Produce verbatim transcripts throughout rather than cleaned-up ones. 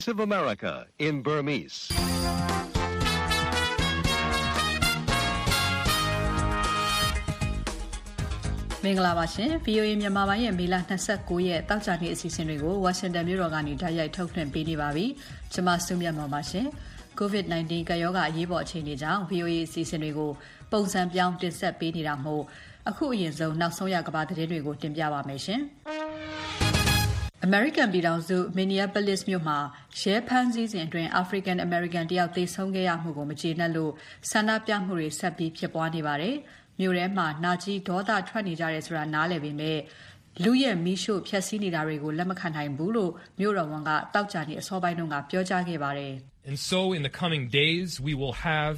of America in Burmese. မင်္ဂလာပါရှင် ဗွီအိုအေ မြန်မာပိုင်းရဲ့မေလ၂၉ရက်တောက်ကြနေ့အစီအစဉ်တွေကိုဝါရှင်တန်မြို့တော်ကနေတိုက်ရိုက်ထုတ်လွှင့်ပေးနေပါပြီ။ကျွန်မစုမြတ်မော်ပါရှင်။ ကိုဗစ် ၁၉ ကပ်ရောဂါအရေးပေါ်အခြေအနေကြောင့် ဗွီအိုအေအစီအစဉ်တွေကိုပုံစံပြောင်းတင်ဆက်ပေးနေတာမို့အခုအရင်ဆုံးနောက်ဆုံးရကမ္ဘာသတင်းတွေကိုတင်ပြပါမယ်ရှင်။ American ပြည်ထောင်စု Minneapolis မြို့မှာရဲဖမ်းဆီးစဉ်အတွင်း African American တယောက်သေဆုံးခဲ့ရမှုကိုမကျေနပ်လို့ဆန္ဒပြမှုတွေဆက်ပြီးဖြစ်ပွားနေပါတယ်။မြို့ထဲမှာနာကြီးဒေါသထွက်နေကြတယ်ဆိုတာနားလည်ပေမဲ့လူရဲ့မီးရှို့ဖျက်ဆီးနေတာတွေကိုလက်မခံနိုင်ဘူးလို့မြို့တော်ဝန်ကတောက်ကြနေအစောပိုင်းတုန်းကပြောကြားခဲ့ပါတယ်။ And so in the coming days we will have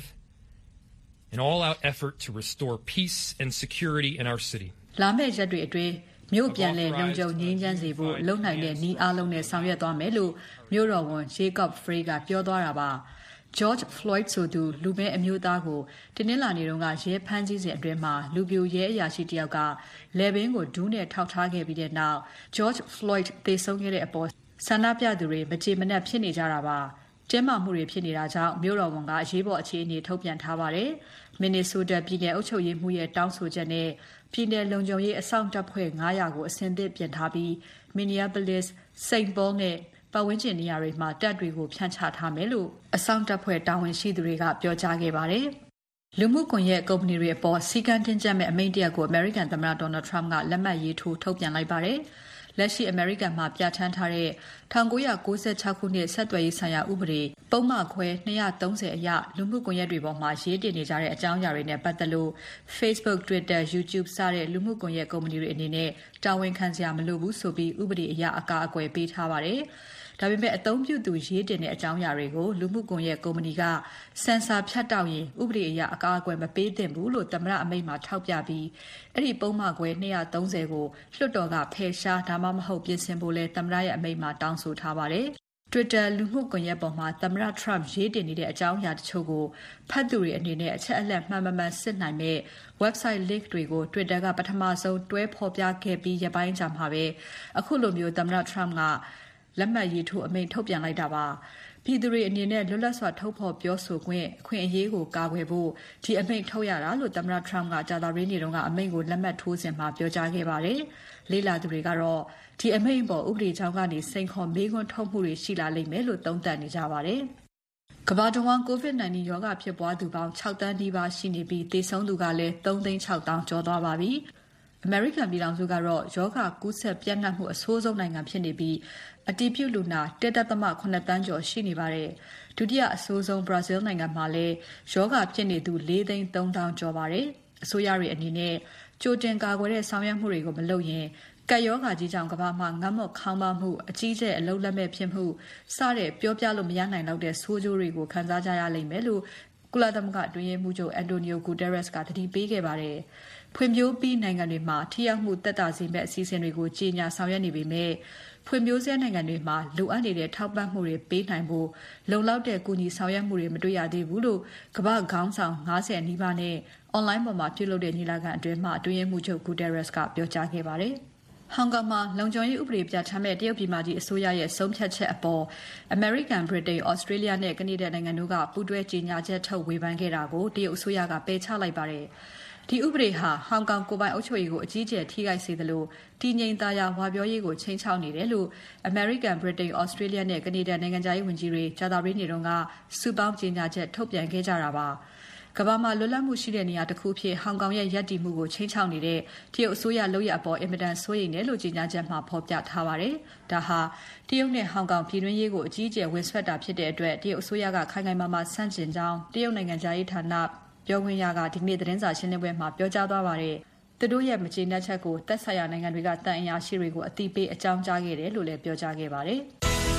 an all-out effort to restore peace and security in our city. လာမယ့်ရက်တွေအတွင်းမြို့ပြန်လည်လုံခြုံငြိမ်းချမ်းစေဖို့လုံနိုင်တဲ့နည်းအားလုံးနဲ့ဆောင်ရွက်သွားမယ်လို့မြို့တော်ဝန် Jacob Frey ကပြောသွားတာပါ။ George Floyd ဆိုသူလူမဲအမျိုးသားကိုတင်းနှင်းလာနေတုန်းကရဲဖမ်းဆီးစဉ်အတွင်းမှာလူပြိုရဲအရာရှိတယောက်ကလယ်ဘင်းကိုဒူးနဲ့ထောက်ထားခဲ့ပြီးတဲ့နောက် George Floyd သေဆုံးခဲ့တဲ့အပေါ်ဆန္ဒပြသူတွေမကြေမနက်ဖြစ်နေကြတာပါ။ကျင်းမာမှုတွေဖြစ်နေတာကြောင့်မြို့တော်ဝန်ကအရေးပေါ်အခြေအနေထုတ်ပြန်ထားပါတယ်။ Minnesota ပြည်နယ်အုပ်ချုပ်ရေးမှူးရဲ့တောင်းဆိုချက်နဲ့ပြည်နယ်လုံခြုံရေးအစောင့်တပ်ဖွဲ့၅၀၀ကိုအစင်သစ်ပြင်ထားပြီး Minneapolis, Saint Paul နဲ့ပတ်ဝန်းကျင်နေရာတွေမှာတပ်တွေကိုဖြန့်ချထားမယ်လို့အစောင့်တပ်ဖွဲ့တာဝန်ရှိသူတွေကပြောကြားခဲ့ပါတယ်။လူမှုကွန်ရက်ကုမ္ပဏီတွေအပေါ်စီကံတင်ကြမဲ့အမိန့်တရက်ကို American သမ္မတ Donald Trump ကလက်မှတ်ရေးထိုးထုတ်ပြန်လိုက်ပါတယ်။လက်ရှိ American မှာပြဋ္ဌာန်းထားတဲ့၁၉၉၆ခုနှစ်ဆက်သွယ်ရေးဆိုင်ရာဥပဒေပုံမှန်ခွဲ၂၃၀အရလူမှုကွန်ရက်တွေပေါ်မှာရေးတင်နေကြတဲ့အကြောင်းအရာတွေနဲ့ပတ်သက်လို့ Facebook, Twitter, YouTube စတဲ့လူမှုကွန်ရက်ကုမ္ပဏီတွေအနေနဲ့တာဝန်ခံစရာမလိုဘူးဆိုပြီးဥပဒေအရအကာအကွယ်ပေးထားပါတယ်။ဒါပေမဲ့အသုံးပြုသူရေးတင်တဲ့အကြောင်းအရာတွေကိုလူမှုကွန်ရက်ကုမ္ပဏီကဆင်ဆာဖြတ်တောက်ရင်ဥပဒေအရအကာအကွယ်မပေးသင့်ဘူးလို့သမ္မတအမိန့်မှာထောက်ပြပြီးအဲ့ဒီပုံမှန်ခွဲ၂၃၀ကိုလွှတ်တော်ကဖယ်ရှားဒါမှမဟုတ်ပြင်ဆင်ဖို့လဲသမ္မတရဲ့အမိန့်မှာတောင်းဆိုထားပါတယ်။ Twitter လူမှုကွန်ရက်ပေါ်မှာသမ္မတ Trump ရေးတင်နေတဲ့အကြောင်းအရာတချို့ကိုဖတ်သူတွေအနေနဲ့အချက်အလက်မှန်မှန်မှန်စစ်နိုင်မဲ့ website link တွေကို Twitter ကပထမဆုံးတွဲဖော်ပြခဲ့ပြီးရပိုင်းကြာမှာပဲအခုလိုမျိုးသမ္မတ Trump ကလက်မှတ်ရေးထိုးအမိန့်ထုတ်ပြန်လိုက်တာပါ။ပြည်သူတွေအနေနဲ့လွတ်လပ်စွာထုတ်ဖော်ပြောဆိုခွင့်အခွင့်အရေးကိုကာကွယ်ဖို့ဒီအမိန့်ထုတ်ရတာလို့သမ္မတ Trump ကကြာသပတေးနေ့တုန်းကအမိန့်ကိုလက်မှတ်ထိုးစဉ်မှာပြောကြားခဲ့ပါတယ်။လေ့လာသူတွေကတော့ဒီအမိန့်ပေါ်ဥပဒေကြောင်းကနေစိန်ခေါ်မေးခွန်းထုတ်မှုတွေရှိလာလိမ့်မယ်လို့သုံးသပ်နေကြပါတယ်။ကမ္ဘာတဝန်း ကိုဗစ် ၁၉ ရောဂါဖြစ်ပွားသူပေါင်း၆သန်းနီးပါးရှိနေပြီးသေဆုံးသူကလည်း၃သိန်း၆သောင်းကျော်သွားပါပြီ။ American ပြည်ထောင်စုကတော့ရောဂါကူးစက်ပြန့်နှံ့မှုအဆိုးဆုံးနိုင်ငံဖြစ်နေပြီးအတည်ပြုလူနာ ၁.၇ သန်းကျော်ရှိနေပါတယ်။ဒုတိယအဆိုးဆုံး Brazil နိုင်ငံမှာလည်းရောဂါဖြစ်နေသူ၄သိန်း၃သောင်းကျော်ပါတယ်။အစိုးရတွေအနေနဲ့ကြိုတင်ကာကွယ်တဲ့ဆောင်ရွက်မှုတွေကိုမလုပ်ရင်ကပ်ရောဂါကြီးကြောင့်ကမ္ဘာမှာငတ်မွတ်ခေါင်းပါမှုအကြီးကျယ်အလုံးလက်မဲ့ဖြစ်မှုစတဲ့ပြောပြလို့မရနိုင်တော့တဲ့ဆိုးကျိုးတွေကိုခံစားကြရလိမ့်မယ်လို့ကုလသမဂ္ဂအတွင်းရေးမှူးချုပ် Antonio Guterres ကသတိပေးခဲ့ပါတယ်။ဖွံ့ဖြိုးပြီးနိုင်ငံတွေမှာထိရောက်မှုသက်သာစေမဲ့အစီအစဉ်တွေကိုကြီးညာဆောင်ရွက်နေပေမဲ့ဖွံ့ဖြိုးဆဲနိုင်ငံတွေမှာလိုအပ်နေတဲ့ထောက်ပံ့မှုတွေပေးနိုင်ဖို့လုံလောက်တဲ့ကူညီဆောင်ရွက်မှုတွေမတွေ့ရသေးဘူးလို့ကမ္ဘာ့ခေါင်းဆောင်၅၀နီးပါးနဲ့ online ပေါ်မှာပြုလုပ်တဲ့ညီလာခံအတွင်းမှာအတွင်းရေးမှူးချုပ် Guterres ကပြောကြားခဲ့ပါတယ်။ဟောင်ကောင်မှာလုံခြုံရေးဥပဒေပြဋ္ဌာန်းမဲ့တရုတ်ပြည်မကြီးအစိုးရရဲ့ဆုံးဖြတ်ချက်အပေါ် American, Britain, Australia နဲ့ Canada နိုင်ငံတို့ကပူးတွဲကြေညာချက်ထုတ်ဝေဖန်ခဲ့တာကိုတရုတ်အစိုးရကပယ်ချလိုက်ပါတယ်။ဒီဥပဒေဟာဟောင်ကောင်ကိုယ်ပိုင်အုပ်ချုပ်ရေးကိုအကြီးအကျယ်ထိခိုက်စေသလိုတည်ငြိမ်သာယာဝါပြောရေးကိုချိန်ချောက်နေတယ်လို့ American, Britain, Australia နဲ့ Canada နိုင်ငံခြားရေးဝန်ကြီးတွေကြာသပတေးနေ့တုန်းကစုပေါင်းကြေညာချက်ထုတ်ပြန်ခဲ့ကြတာပါ။ကမ္ဘာမှာလွတ်လပ်မှုရှိတဲ့နေရာတစ်ခုဖြစ်ဟောင်ကောင်ရဲ့ရည်တည်မှုကိုချိန်ချောက်နေတဲ့တရုတ်အစိုးရလုပ်ရအပေါ်အင်မတန်စိုးရိမ်တယ်လို့ကြေညာချက်မှာဖော်ပြထားပါတယ်။ဒါဟာတရုတ်နဲ့ဟောင်ကောင်ပြည်တွင်းရေးကိုအကြီးအကျယ်ဝင်ဆွတ်တာဖြစ်တဲ့အတွက်တရုတ်အစိုးရကခိုင်ခိုင်မာမာဆန့်ကျင်ကြောင်းတရုတ်နိုင်ငံခြားရေးဌာနပြောခွင့်ရကဒီနေ့သတင်းစာရှင်းလင်းပွဲမှာပြောကြားသွားပါတယ်။သူတို့ရဲ့မကျေနပ်ချက်ကိုသက်ဆိုင်ရာနိုင်ငံတွေကတန်အရာရှိတွေကိုအသိပေးအကြောင်းကြားခဲ့တယ်လို့လည်းပြောကြားခဲ့ပါတယ်။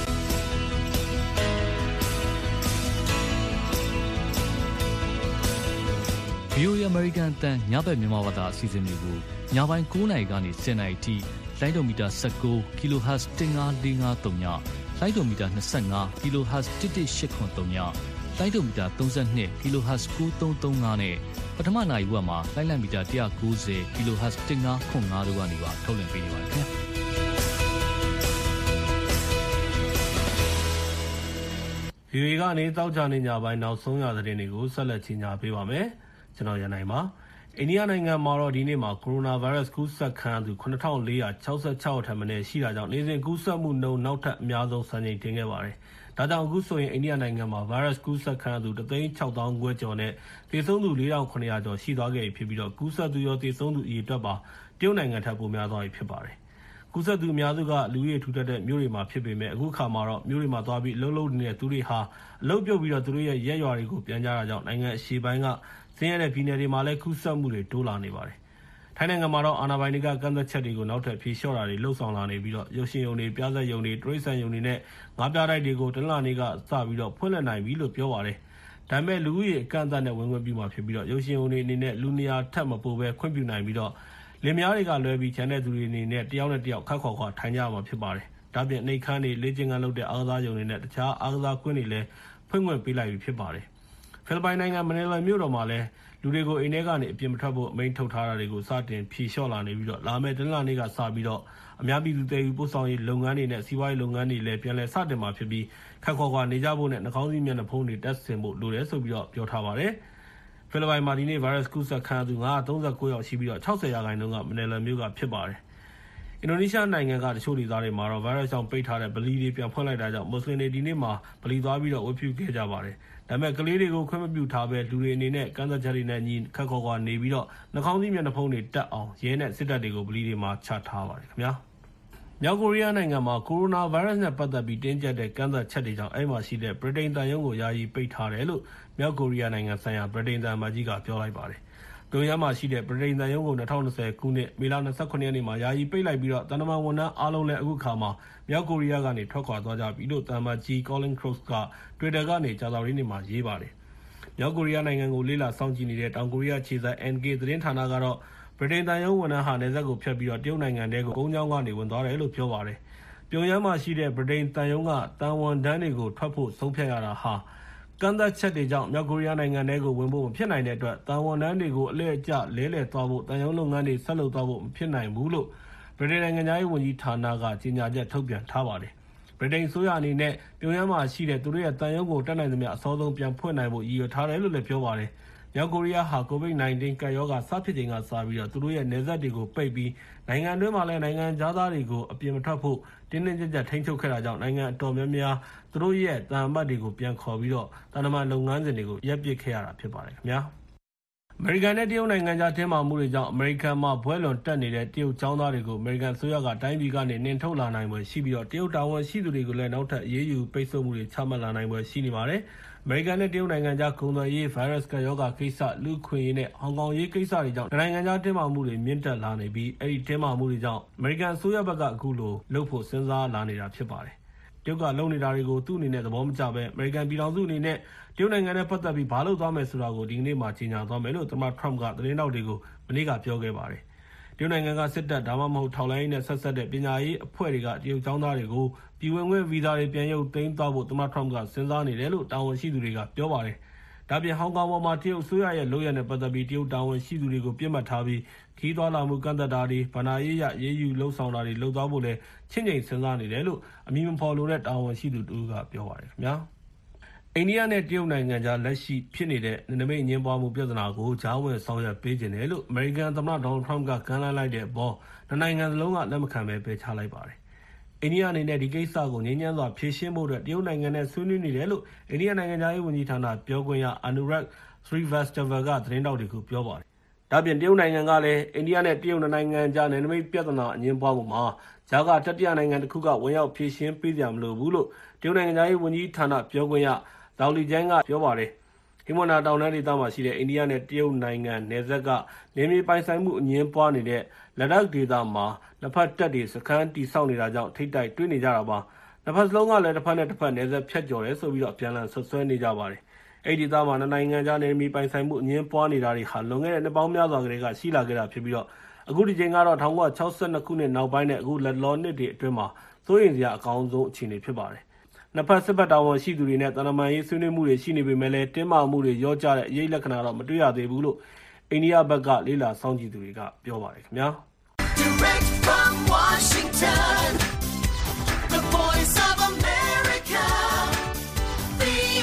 ဗွီအိုအေ American အသံညဘက်မြန်မာဘာသာအစီအစဉ်တွေကိုညပိုင်း၉နာရီကနေ၁၀နာရီထိလိုင်းဒိုမီတာ၁၉ kilohertz ၁၅၄၅၃ညလိုင်းဒိုမီတာ၂၅ kilohertz ၁၁၈၇၃ညလိုင်းဒိုမီတာ၃၂ kilohertz ၉၃၃၅နဲ့ပထမနာရီဝက်မှာလိုင်းလံမီတာ၁၉၀ kilohertz ၁၅ခွန်၅တို့ကနေပါထုတ်လွှင့်ပေးနေပါတယ်ခင်ဗျာဗီအိုအေကနေတောက်ကြနေညပိုင်းနောက်ဆုံးရသတင်းတွေကိုဆက်လက်ကြီးညာပေးပါမယ်။ကျွန်တော်ရနိုင်ပါ။အိန္ဒိယနိုင်ငံမှာတော့ဒီနေ့မှာကိုရိုနာဗိုင်းရပ်စ်ကူးစက်ခံရသူခုနှစ်ထောင်လေးရာ၆ဆယ့်ခြောက်ထက်မနည်းရှိတာကြောင့်နေ့စဉ်ကူးစက်မှုနှုန်းနောက်ထပ်အများဆုံးစံချိန်တင်ခဲ့ပါတယ်။ဒါကြောင့်အခုဆိုရင်အိန္ဒိယနိုင်ငံမှာဗိုင်းရပ်စ်ကူးစက်ခံရသူတစ်သိန်းခြောက်သောင်းခွဲကျော်နဲ့သေဆုံးသူလေးထောင်ခုနှစ်ရာကျော်ရှိသွားခဲ့ပြီဖြစ်ပြီးတော့ကူးစက်သူရောသေဆုံးသူအရေအတွက်ပါတရုတ်နိုင်ငံထက်ပိုများသွားပြီဖြစ်ပါတယ်။ကူးစက်သူအများစုကလူဦးရေထူထပ်တဲ့မြို့တွေမှာဖြစ်ပေမဲ့အခုခါမှာတော့မြို့တွေမှာသွားပြီးအလုပ်လုပ်နေတဲ့သူတွေဟာအလုပ်ပြုတ်ပြီးတော့သူတို့ရဲ့ရက်ရွာတွေကိုပြန်ကြတာကြောင့်နိုင်ငံအရှေ့ပိုင်းကဆင်းရဲတဲ့ပြည်နယ်တွေမှာလည်းကူးစက်မှုတွေတိုးလာနေပါတယ်။ထိုင်းနိုင်ငံမှာတော့အာဏာပိုင်တွေကကန့်သက်ချက်တွေကိုနောက်ထပ်ဖြေလျှော့တာတွေလှုပ်ဆောင်လာနေပြီးတော့ရုပ်ရှင်ရုံတွေပြဇာတ်ရုံတွေတရိတ်ဆန်ရုံတွေနဲ့ငါးပြတိုက်တွေကိုတနင်္လာနေ့ကစပြီးတော့ဖွင့်လှစ်နိုင်ပြီလို့ပြောပါတယ်။ဒါပေမဲ့လူဦးရေအကန့်အသတ်နဲ့ဝင်ခွင့်ပြုမှာဖြစ်ပြီးတော့ရုပ်ရှင်ရုံတွေအနေနဲ့လူနေရာထပ်မပိုပဲခွင့်ပြုနိုင်ပြီးတော့လင်မယားတွေကလွဲပြီးကျန်တဲ့သူတွေအနေနဲ့တယောက်နဲ့တယောက်ခက်ခေါ်ခေါ်ထိုင်ကြမှာဖြစ်ပါတယ်။ဒါပြင်နှိတ်ခမ်းတွေလေ့ကျင့်ခန်းလုပ်တဲ့အားကစားရုံတွေနဲ့တခြားအားကစားကွင်းတွေလည်းဖွင့်ခွင့်ပေးလိုက်ပြီဖြစ်ပါတယ်။ဖိလစ်ပိုင်နိုင်ငံမနီလာမြို့တော်မှာလည်းလူတွေကိုအိမ်ထဲကနေအပြင်မထွက်ဖို့အမိန့်ထုတ်ထားတာတွေကိုစတင်ဖြေလျှော့လာနေပြီးတော့လာမယ့်တနင်္လာနေ့ကစပြီးတော့အများပြည်သူတည်ယူပို့ဆောင်ရေးလုပ်ငန်းတွေနဲ့စီးပွားရေးလုပ်ငန်းတွေလည်းပြန်လည်စတင်မှာဖြစ်ပြီးခက်ခေါ်ခေါ်နေကြဖို့နဲ့နှာခေါင်းစည်းမျက်နှာဖုံးတွေတက်ဆင်ဖို့လိုတယ်ဆိုပြီးတော့ပြောထားပါတယ်။ဖိလစ်ပိုင်မှာဒီနေ့ဗိုင်းရပ်စ်ကူးစက်ခံရသူငါးရာသုံးဆယ့်ကိုးယောက်ရှိပြီးတော့၆၀ရာခိုင်နှုန်းကမနီလာမြို့ကဖြစ်ပါတယ်။အင်ဒိုနီးရှားနိုင်ငံကတချို့ဒေသတွေမှာတော့ဗိုင်းရပ်စ်ကြောင့်ပိတ်ထားတဲ့ဗလီတွေပြန်ဖွင့်လိုက်တာကြောင့်မွတ်စလင်တွေဒီနေ့မှာဗလီသွားပြီးတော့ဝတ်ပြုခဲ့ကြပါတယ်။ဒါပေမဲ့ကလေးတွေကိုခွင့်မပြုထားပဲလူတွေအနေနဲ့ကန့်သက်ချက်တွေနဲ့ညီခက်ခေါ်ခေါ်နေပြီးတော့နှာခေါင်းစည်းမျက်နှာဖုံးတွေတက်အောင်ရဲနဲ့စစ်တပ်တွေကိုဗလီတွေမှာချထားပါတယ်ခင်ဗျာ။မြောက်ကိုရီးယားနိုင်ငံမှာကိုရိုနာဗိုင်းရပ်စ်နဲ့ပတ်သက်ပြီးတင်းကျပ်တဲ့ကန့်သက်ချက်တွေကြောင့်အဲ့မှာရှိတဲ့ဗြိတိန်တန်ယုံကိုယာယီပိတ်ထားတယ်လို့မြောက်ကိုရီးယားနိုင်ငံဆိုင်ရာဗြိတိန်တန်မကြီးကပြောလိုက်ပါတယ်။ပြုံးရမ်းမှာရှိတဲ့ဗြိတိန်တန်ယုံကို၂၀၂၀ခုနှစ်မေလ၂၇ရက်နေ့မှာယာယီပိတ်လိုက်ပြီးတော့တန်တမာဝန်ထမ်းအားလုံးလည်းအခုခါမှာမြောက်ကိုရီးယားကနေထွက်ခွာသွားကြပြီလို့တန်မကြီး Colin Cross က Twitter ကနေကြာသပတေးနေ့မှာရေးပါတယ်။မြောက်ကိုရီးယားနိုင်ငံကိုလေ့လာစောင့်ကြည့်နေတဲ့တောင်ကိုရီးယားခြေစိုက် N K သတင်းဌာနကတော့ဗြိတိန်တန်ယုံဝန်ထမ်းဟာနယ်စပ်ကိုဖြတ်ပြီးတော့တရုတ်နိုင်ငံထဲကိုကုန်းကြောင်းကနေဝင်သွားတယ်လို့ပြောပါတယ်။ပြုံးရမ်းမှာရှိတဲ့ဗြိတိန်တန်ယုံကတန်ဝန်ထမ်းတွေကိုထွက်ဖို့ဆုံးဖြတ်ရတာဟာကန့်သက်ချက်တွေကြောင့်မြောက်ကိုရီးယားနိုင်ငံထဲကိုဝင်ဖို့မဖြစ်နိုင်တဲ့အတွက်တန်ဝန်ထမ်းတွေကိုအလဲအကျလဲလှယ်သွားဖို့တန်ယုံလုပ်ငန်းတွေဆက်လုပ်သွားဖို့မဖြစ်နိုင်ဘူးလို့ဗြိတိန်နိုင်ငံသားရေးဝန်ကြီးဌာနကကြေညာချက်ထုတ်ပြန်ထားပါတယ်။ဗြိတိန်ဆိုရအနေနဲ့ပြုံးရမ်းမှာရှိတဲ့သူတို့ရဲ့တန်ယုံကိုတက်နိုင်သမျှအစောဆုံးပြန်ဖွင့်နိုင်ဖို့ရည်ရွယ်ထားတယ်လို့လည်းပြောပါတယ်။မြောက်ကိုရီးယားဟာ ကိုဗစ်နာইနင်း ကပ်ရောဂါစဖြစ်ချိန်ကစပြီးတော့သူတို့ရဲ့နယ်စပ်တွေကိုပိတ်ပြီးနိုင်ငံတွင်းမှာလည်းနိုင်ငံသားတွေကိုအပြင်မထွက်ဖို့တင်းတင်းကြပ်ကြပ်ထိန်းချုပ်ခဲ့တာကြောင့်နိုင်ငံအတော်များများသူတို့ရဲ့တန်အမတ်တွေကိုပြန်ခေါ်ပြီးတော့တန်တမာလုပ်ငန်းစဉ်တွေကိုရပ်ပစ်ခဲ့ရတာဖြစ်ပါတယ်ခင်ဗျာ။အမေရိကန်နဲ့တရုတ်နိုင်ငံကြားတင်းမာမှုတွေကြောင့်အမေရိကန်မှာဘွဲလွန်တက်နေတဲ့တရုတ်ကျောင်းသားတွေကိုအမေရိကန်ဆိုရကတိုင်းပြည်ကနေနှင်ထုတ်လာနိုင်ပွဲရှိပြီးတော့တရုတ်တာဝန်ရှိသူတွေကိုလည်းနောက်ထပ်အရေးယူပိတ်ဆို့မှုတွေချမှတ်လာနိုင်ပွဲရှိနေပါတယ်။အမေရိကန်နဲ့တရုတ်နိုင်ငံကြားကုန်သွယ်ရေးဗိုင်းရပ်စ်ကရောဂါကိစ္စလူ့ခွင့်ရေးနဲ့ဟောင်ကောင်ရေးကိစ္စတွေကြောင့်နိုင်ငံခြားတင်းမာမှုတွေမြင့်တက်လာနေပြီးအဲ့ဒီတင်းမာမှုတွေကြောင့်အမေရိကန်အစိုးရဘက်ကအခုလိုလုပ်ဖို့စဉ်းစားလာနေတာဖြစ်ပါတယ်။တရုတ်ကလုပ်နေတာတွေကိုသူ့အနေနဲ့သဘောမကျပဲအမေရိကန်ပြည်ထောင်စုအနေနဲ့တရုတ်နိုင်ငံနဲ့ပတ်သက်ပြီးဘာလုပ်သွားမယ်ဆိုတာကိုဒီကနေ့မှကြေညာသွားမယ်လို့သမ္မတ Trump ကသတင်းတောက်တွေကိုမနေ့ကပြောခဲ့ပါတယ်။တရုတ်နိုင်ငံကစစ်တပ်ဒါမှမဟုတ်ထောက်လှမ်းရေးနဲ့ဆက်ဆက်တဲ့ပညာရေးအဖွဲ့တွေကတရုတ်ကျောင်းသားတွေကိုပြည်ဝင်ခွင့်ဗီဇာတွေပြန်ရုပ်သိမ်းသွားဖို့သမ္မတ Trump ကစဉ်းစားနေတယ်လို့တာဝန်ရှိသူတွေကပြောပါတယ်။ဒါပြင်ဟောင်ကောင်ပေါ်မှာတရုတ်အစိုးရရဲ့လုပ်ရတဲ့ပတ်သက်ပြီးတရုတ်တာဝန်ရှိသူတွေကိုပြစ်မှတ်ထားပြီးခီးသွားလာမှုကန့်သက်တာတွေဗဏ္ဍာရေးရရေးယူလှုပ်ဆောင်တာတွေလုပ်သွားဖို့လည်းချင်းချင်းစဉ်းစားနေတယ်လို့အမည်မဖော်လိုတဲ့တာဝန်ရှိသူတူကပြောပါတယ်ခင်ဗျာ။အိန္ဒိယနဲ့တရုတ်နိုင်ငံကြားလက်ရှိဖြစ်နေတဲ့နယ်နိမိတ်အငြင်းပွားမှုပြဿနာကိုကြားဝင်ဆောင်ရွက်ပေးခြင်းတယ်လို့အမေရိကန်သမ္မတဒေါ်နယ်ထရမ့်ကကမ်းလှမ်းလိုက်တဲ့အပေါ်နှစ်နိုင်ငံစလုံးကလက်မခံပဲပယ်ချလိုက်ပါတယ်။အိန္ဒိယအနေနဲ့ဒီကိစ္စကိုငြိမ်းချမ်းစွာဖြေရှင်းဖို့အတွက်တရုတ်နိုင်ငံနဲ့ဆွေးနွေးနေတယ်လို့အိန္ဒိယနိုင်ငံသားရေးဝန်ကြီးဌာနပြောခွင့်ရ Anurag Srivastava ကသတင်းတောက်တွေကိုပြောပါတယ်။ဒါပြင်တရုတ်နိုင်ငံကလည်းအိန္ဒိယနဲ့တရုတ်နိုင်ငံကြားနယ်နိမိတ်ပြဿနာအငြင်းပွားမှုမှာဂျာကတတိယနိုင်ငံတစ်ခုကဝင်ရောက်ဖြေရှင်းပေးကြမလို့ဘူးလို့တရုတ်နိုင်ငံသားရေးဝန်ကြီးဌာနပြောခွင့်ရဒေါလီကျန်းကပြောပါတယ်။ဟိမဝန္တာတောင်တန်းဒေသမှာရှိတဲ့အိန္ဒိယနဲ့တရုတ်နိုင်ငံနယ်စပ်ကနေမြေပိုင်ဆိုင်မှုအငြင်းပွားနေတဲ့လက်ဒက်ဒေသမှာနှစ်ဖက်တပ်တွေစခန်းတီဆောက်နေတာကြောင့်ထိပ်တိုက်တွေ့နေကြတာပါ။နှစ်ဖက်စလုံးကလည်းတစ်ဖက်နဲ့တစ်ဖက်နယ်စပ်ဖြတ်ကျော်တယ်ဆိုပြီးတော့ပြန်လည်ဆွဆွဲနေကြပါတယ်။အဲ့ဒီဒေသမှာနိုင်ငံခြားနယ်မြေပိုင်ဆိုင်မှုအငြင်းပွားနေတာတွေဟာလွန်ခဲ့တဲ့နှစ်ပေါင်းများစွာကတည်းကရှိလာခဲ့တာဖြစ်ပြီးတော့အခုဒီချိန်ကတော့၁၉၆၂ခုနှစ်နောက်ပိုင်းနဲ့အခုလက်လောနှစ်တွေအတွင်းမှာစိုးရိမ်စရာအကောင်းဆုံးအခြေအနေဖြစ်ပါတယ်။နှစ်ဖက်စစ်ဘက်တာဝန်ရှိသူတွေနဲ့တန်တမာရေးဆွေးနွေးမှုတွေရှိနေပေမဲ့လည်းတင်းမာမှုတွေရောကြတဲ့အရေးလက္ခဏာတော့မတွေ့ရသေးဘူးလို့အိန္ဒိယဘက်ကလေးလာစောင့်ကြည့်သူတွေကပြောပါတယ်ခင်ဗျာ။ Direct from Washington, the voice of America, V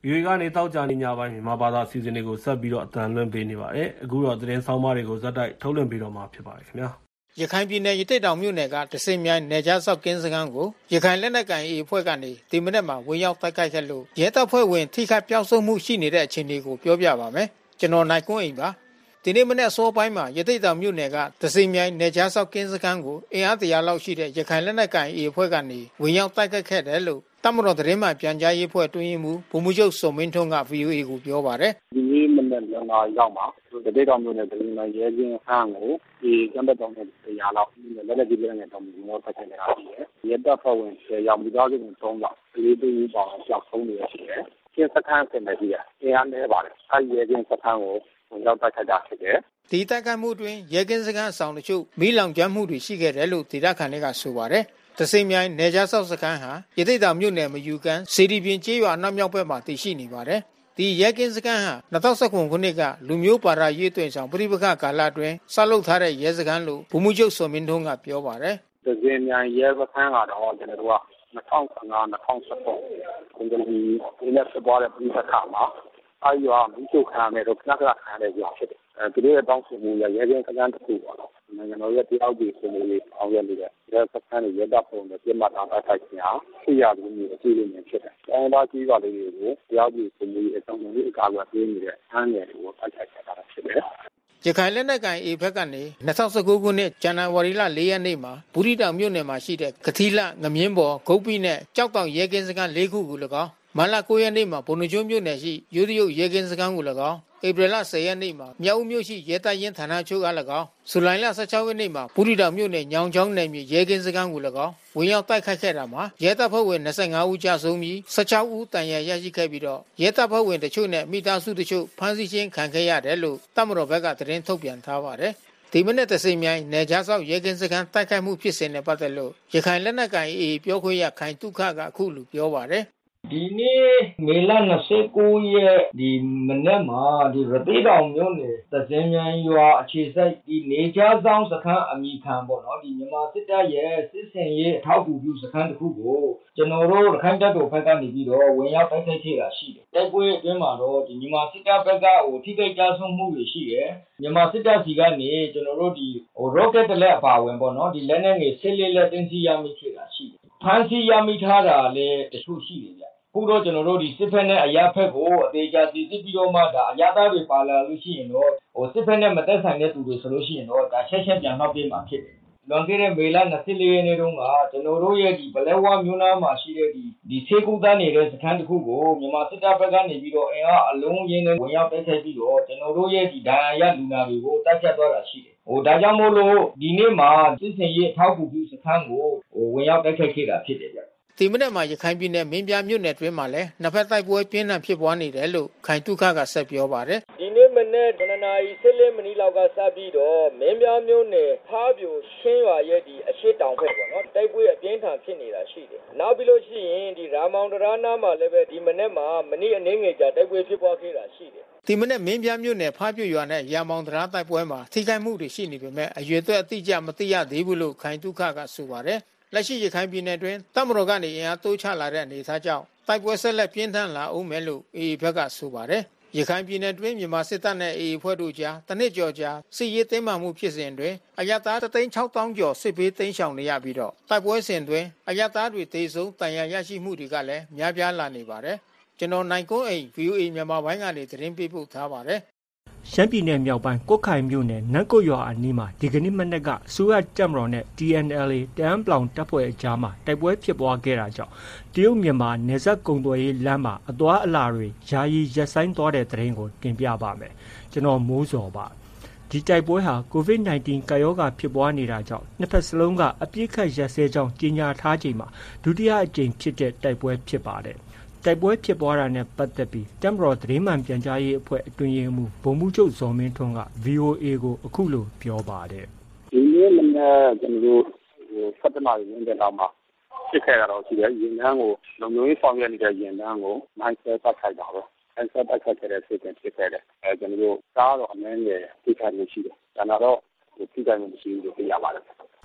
ဗီအိုအေ ကနေတောက်ကြနေညပိုင်းမြန်မာဘာသာအစီအစဉ်တွေကိုဆက်ပြီးတော့အတန်လွှင့်ပေးနေပါတယ်။အခုတော့သတင်းဆောင်မတွေကိုဇက်တိုက်ထုတ်လွှင့်ပေးတော့မှာဖြစ်ပါတယ်ခင်ဗျာ။ရခိုင်ပြည်နယ်ရတိတ်တောင်မြို့နယ်ကတစင်မြိုင်နယ်ကြားဆောက်ကင်းစခန်းကိုရခိုင်လက်နက်ကိုင်အေအဖွဲ့ကနေဒီမနေ့မှာဝင်ရောက်တိုက်ခိုက်ခဲ့လို့ရဲတပ်ဖွဲ့ဝင်ထိခိုက်ပျောက်ဆုံးမှုရှိနေတဲ့အခြေအနေကိုပြောပြပါမယ်။ကျွန်တော်နိုင်ကွန်းအိမ်ပါ။ဒီနေ့မနေ့အစောပိုင်းမှာရတိတ်တောင်မြို့နယ်ကတစင်မြိုင်နယ်ကြားဆောက်ကင်းစခန်းကိုအင်အားတရာလောက်ရှိတဲ့ရခိုင်လက်နက်ကိုင်အေအဖွဲ့ကနေဝင်ရောက်တိုက်ခိုက်ခဲ့တယ်လို့တမတော်သတင်းမှပြန်ကြားရေးဖွဲ့တွင်းမှုဗိုလ်မှူးချုပ်စုံမင်းထွန်းက ဗီအိုအေ ကိုပြောပါတယ်။ဒီနေ့မနေ့ကရောက်မှာဒီဒေသမျိုးနဲ့ဒီမှာရဲကင်းဟန်းကိုဒီကံပတ်တော်နဲ့တရားလောက်လက်လက်ကြီးလက်နဲ့တော့ဒီတော့ပတ်သက်နေတာရှိတယ်။ရဲတပ်ဖွဲ့ဝင်ဆယ်ယောက်မိသားစုဝင်သုံးယောက်လေးတူပေါင်းကြောက်ဆုံးနေရရှိတယ်။ကျင်းစခန်းဆင်နေပြီ။အဲအားနေပါတယ်။အဲဒီရဲကင်းစခန်းကိုရောက်တိုက်ခိုက်တာဖြစ်တယ်။ဒီတိုက်ခိုက်မှုတွင်ရဲကင်းစခန်းဆောင်တချို့မီးလောင်ကျွမ်းမှုတွေရှိခဲ့တယ်လို့ဒေသခံတွေကဆိုပါတယ်။တစိမြိုင်နယ်ကြားဆောက်စခန်းဟာရတိတ်တောင်မြို့နယ်မယူကန်စေတီပြင်ကျေးရွာနောက်မြောက်ဘက်မှာတည်ရှိနေပါတယ်။ဒီရဲကင်းစခန်းဟာ၂၀၁၇ခုနှစ်ကလူမျိုးပါရာရေးတွင်ဆောင်ပြိပခကာလအတွင်းဆောက်လုပ်ထားတဲ့ရဲစခန်းလို့ဗိုလ်မှူးချုပ်စောမင်းထွန်းကပြောပါတယ်။တစိမြိုင်ရဲစခန်းကတော့ကျွန်တော်တို့က၂၀၁၅ ၂၀၁၇ခုနှစ်ဒီနေ့စပွားတဲ့ပြိပခမှာအာရွာမိချုပ်ခံရတဲ့ခဏခဏခံရတဲ့ရွာဖြစ်တယ်။အဲဒီရဲ့တောင်းဆိုမှုရရဲကင်းစခန်းတစ်ခုပါတော့နိုင်ငံတော်ရဲ့တရားဥပဒေစိုးမိုးရေးအောင်ရနေတဲ့ရဲစခန်းတွေရဲတပ်ဖွဲ့တွေပြတ်မှတ်ထားတိုက်ခိုက်ခြင်းဟာသိရမှုမျိုးအကျိုးလေးတွေဖြစ်တယ်။တိုင်းဒေသကြီးပါလေးတွေကိုတရားဥပဒေစိုးမိုးရေးအကြောင်းတွေအကာအကွယ်ပေးနေတဲ့အခန်းငယ်တွေကိုတိုက်ခိုက်ကြတာဖြစ်တယ်။ရခိုင်လက်နက်ကိုင်အေဘက်ကနေ၂၀၁၉ခုနှစ်ဇန်နဝါရီလ၄ရက်နေ့မှာဘူးတီတောင်မြို့နယ်မှာရှိတဲ့ကတိလငမြင်းပေါ်ဂုတ်ပိနဲ့ကြောက်တောင်ရဲကင်းစခန်း၄ခုကို၎င်းမန္တကိုရက်နေ့မှာဘုံနှကျွန်းမြို့နယ်ရှိရိုးတရုတ်ရဲကင်းစခန်းကို၎င်းဧပြီလ၁၀ရက်နေ့မှာမြောက်ဦးမြို့ရှိရဲတပ်ရင်းဌာနချုပ်က၎င်းဇူလိုင်လ၁၆ရက်နေ့မှာဘူးတီတောင်မြို့နယ်ညောင်ချောင်းနယ်မြေရဲကင်းစခန်းကို၎င်းဝင်ရောက်တိုက်ခိုက်ခဲ့တာမှာရဲတပ်ဖွဲ့ဝင်၂၅ဦးကြာဆုံးပြီး၁၆ဦးတန်ရာရရှိခဲ့ပြီးတော့ရဲတပ်ဖွဲ့ဝင်တချို့နဲ့မိသားစုတချို့ဖမ်းဆီးခြင်းခံခဲ့ရတယ်လို့တပ်မတော်ဘက်ကသတင်းထုတ်ပြန်ထားပါတယ်။ဒီမနေ့တစိမြိုင်နယ်ကြားဆောက်ရဲကင်းစခန်းတိုက်ခိုက်မှုဖြစ်စဉ်နဲ့ပတ်သက်လို့ရခိုင်လက်နက်ကိုင်အေပြောခွင့်ရခိုင်တုခကအခုလိုပြောပါတယ်ဒီနေ့မေလ၂၉ရက်ဒီမနေ့မှာဒီရသေ့တောင်မြို့နယ်သဇင်မြိုင်ရွာအခြေစိုက်ဒီနေကြားဆောင်စခန်းအမိခံပေါ့နော်ဒီမြန်မာစစ်တပ်ရဲ့စစ်စင်ရေးအထောက်အကူပြုစခန်းတစ်ခုကိုကျွန်တော်တို့ရခိုင်တပ်တော်ဘက်ကနေပြီးတော့ဝင်ရောက်တိုက်ခိုက်ခဲ့တာရှိတယ်တိုက်ပွဲအတွင်းမှာတော့ဒီမြန်မာစစ်တပ်ဘက်ကဟိုထိခိုက်ကြဆုံးမှုတွေရှိတယ်မြန်မာစစ်တပ်စီကနေကျွန်တော်တို့ဒီဟို rocket တလက်အပါဝင်ပေါ့နော်ဒီလက်နက်ငယ်စစ်လေးလက်တင်းစီရမိခဲ့တာရှိတယ်ဖမ်းဆီးရမိထားတာလည်းတချို့ရှိတယ်ဗျခုတော့ကျွန်တော်တို့ဒီစစ်ဖက်နဲ့အရာဖက်ကိုအသေးချာစီစစ်ပြီးတော့မှဒါအရာသားတွေပါလာလို့ရှိရင်တော့ဟိုစစ်ဖက်နဲ့မသက်ဆိုင်တဲ့သူတွေဆိုလို့ရှိရင်တော့ဒါချက်ချက်ပြန်နှောက်ပေးမှာဖြစ်တယ်။လွန်ခဲ့တဲ့မေလ၂၄ရက်နေ့တုန်းကကျွန်တော်တို့ရဲ့ဒီဘလက်ဝမြို့နားမှာရှိတဲ့ဒီဒီဆေးကုသနေတဲ့စခန်းတစ်ခုကိုမြန်မာစစ်တပ်ဘက်ကနေပြီးတော့အင်အားအလုံးရင်းနဲ့ဝင်ရောက်တိုက်ခိုက်ပြီးတော့ကျွန်တော်တို့ရဲ့ဒီဒဏ်ရာရလူနာတွေကိုတိုက်ဖြတ်သွားတာရှိတယ်။ဟိုဒါကြောင့်မို့လို့ဒီနေ့မှာစစ်စင်ရေးအထောက်အကူပြုစခန်းကိုဟိုဝင်ရောက်တိုက်ခိုက်ခဲ့တာဖြစ်တယ်ဗျ။ဒီမနေ့မှာရခိုင်ပြည်နယ်မင်းပြားမြို့နယ်တွင်းမှာလည်းနှစ်ဖက်တိုက်ပွဲပြင်းထန်ဖြစ်ပွားနေတယ်လို့ခိုင်တုခကဆက်ပြောပါတယ်ဒီနေ့မနေ့ကနာရီ၁၄မိနစ်လောက်ကစပြီးတော့မင်းပြားမြို့နယ်ဖားပြိုရှင်းရွာရဲ့ဒီအရှိတောင်ဖက်ပေါ့နော်တိုက်ပွဲအပြင်းထန်ဖြစ်နေတာရှိတယ်နောက်ပြီးလို့ရှိရင်ဒီရာမောင်တရာနာမှာလည်းပဲဒီမနေ့မှာမနေ့အနေငယ်ကြာတိုက်ပွဲဖြစ်ပွားခဲ့တာရှိတယ်ဒီမနေ့မင်းပြားမြို့နယ်ဖားပြိုရွာနဲ့ရာမောင်တရာတိုက်ပွဲမှာထိခိုက်မှုတွေရှိနေပေမဲ့အရွယ်သွက်အတိအကျမသိရသေးဘူးလို့ခိုင်တုခကဆိုပါတယ်လက်ရှိရခိုင်ပြည်နယ်တွင်တပ်မတော်ကနေအင်အားတိုးချလာတဲ့အနေအထားကြောင့်တိုက်ပွဲဆက်လက်ပြင်းထန်လာအောင်မယ်လို့အေအေဘက်ကဆိုပါတယ်။ရခိုင်ပြည်နယ်တွင်မြန်မာစစ်တပ်နဲ့အေအေဖွဲ့တို့ကြားတနစ်ကျော်ကြာစစ်ရေးသိမ်းမှမှုဖြစ်စဉ်တွင်အရသားတစ်သိန်းခြောက်သောင်းကျော်စစ်ဘေးသိမ်းရှောင်နေရပြီးတော့တိုက်ပွဲစဉ်တွင်အရသားတွေတေဆုံးတန်ရာရရှိမှုတွေကလည်းများပြားလာနေပါတယ်။ကျွန်တော်နိုင်ကွန်းအိမ် ဗီအိုအေ မြန်မာပိုင်းကနေသတင်းပေးပို့ထားပါတယ်။ရှမ်းပြည်နယ်မြောက်ပိုင်းကွတ်ခိုင်မြို့နယ်နတ်ကုတ်ရွာအနီးမှာဒီကနေ့မနက်ကအစိုးရတပ်မတော်နဲ့ T N L A တအန်းပလောင်တပ်ဖွဲ့အကြားမှာတိုက်ပွဲဖြစ်ပွားခဲ့တာကြောင့်တရုတ်မြန်မာနယ်စပ်ကုန်သွယ်ရေးလမ်းမှာအသွားအလာတွေယာယီရပ်ဆိုင်းသွားတဲ့သတင်းကိုတင်ပြပါမယ်။ကျွန်တော်မိုးစောပါ။ဒီတိုက်ပွဲဟာ ကိုဗစ်၁၉ ကာရောဂါဖြစ်ပွားနေတာကြောင့်နှစ်ဖက်စလုံးကအပြစ်ခတ်ရပ်စဲကြောင်းကြေညာထားချိန်မှာဒုတိယအကြိမ်ဖြစ်တဲ့တိုက်ပွဲဖြစ်ပါတယ်။တိုက်ပွဲဖြစ်ပွားတာနဲ့ပတ်သက်ပြီးတပ်မတော်သတင်းမှန်ပြန်ကြားရေးအဖွဲ့အတွင်းရေးမှူးဗိုလ်မှူးချုပ်ဇော်မင်းထွန်းက ဗီအိုအေ ကိုအခုလိုပြောပါတယ်။ဒီနေ့မနေ့ကျွန်တော်တို့ဟို၁၇နာရီဝန်းကျင်လောက်မှာဖြစ်ခဲ့တာတော့ရှိတယ်။ရင်နှန်းကိုလုံမျိုးရေးဆောင်ရွက်နေတဲ့ရင်နှန်းကိုမိုင်းဆွဲပတ်ခိုက်တာပဲ။မိုင်းဆွဲပတ်ခိုက်ခဲ့တဲ့ဖြစ်စဉ်ဖြစ်ခဲ့တယ်။အဲကျွန်တော်တို့ကားတော့အနည်းငယ်ထိခိုက်မှုရှိတယ်။ဒါနာတော့ထိခိုက်မှုမရှိဘူးလို့သိရပါတယ်။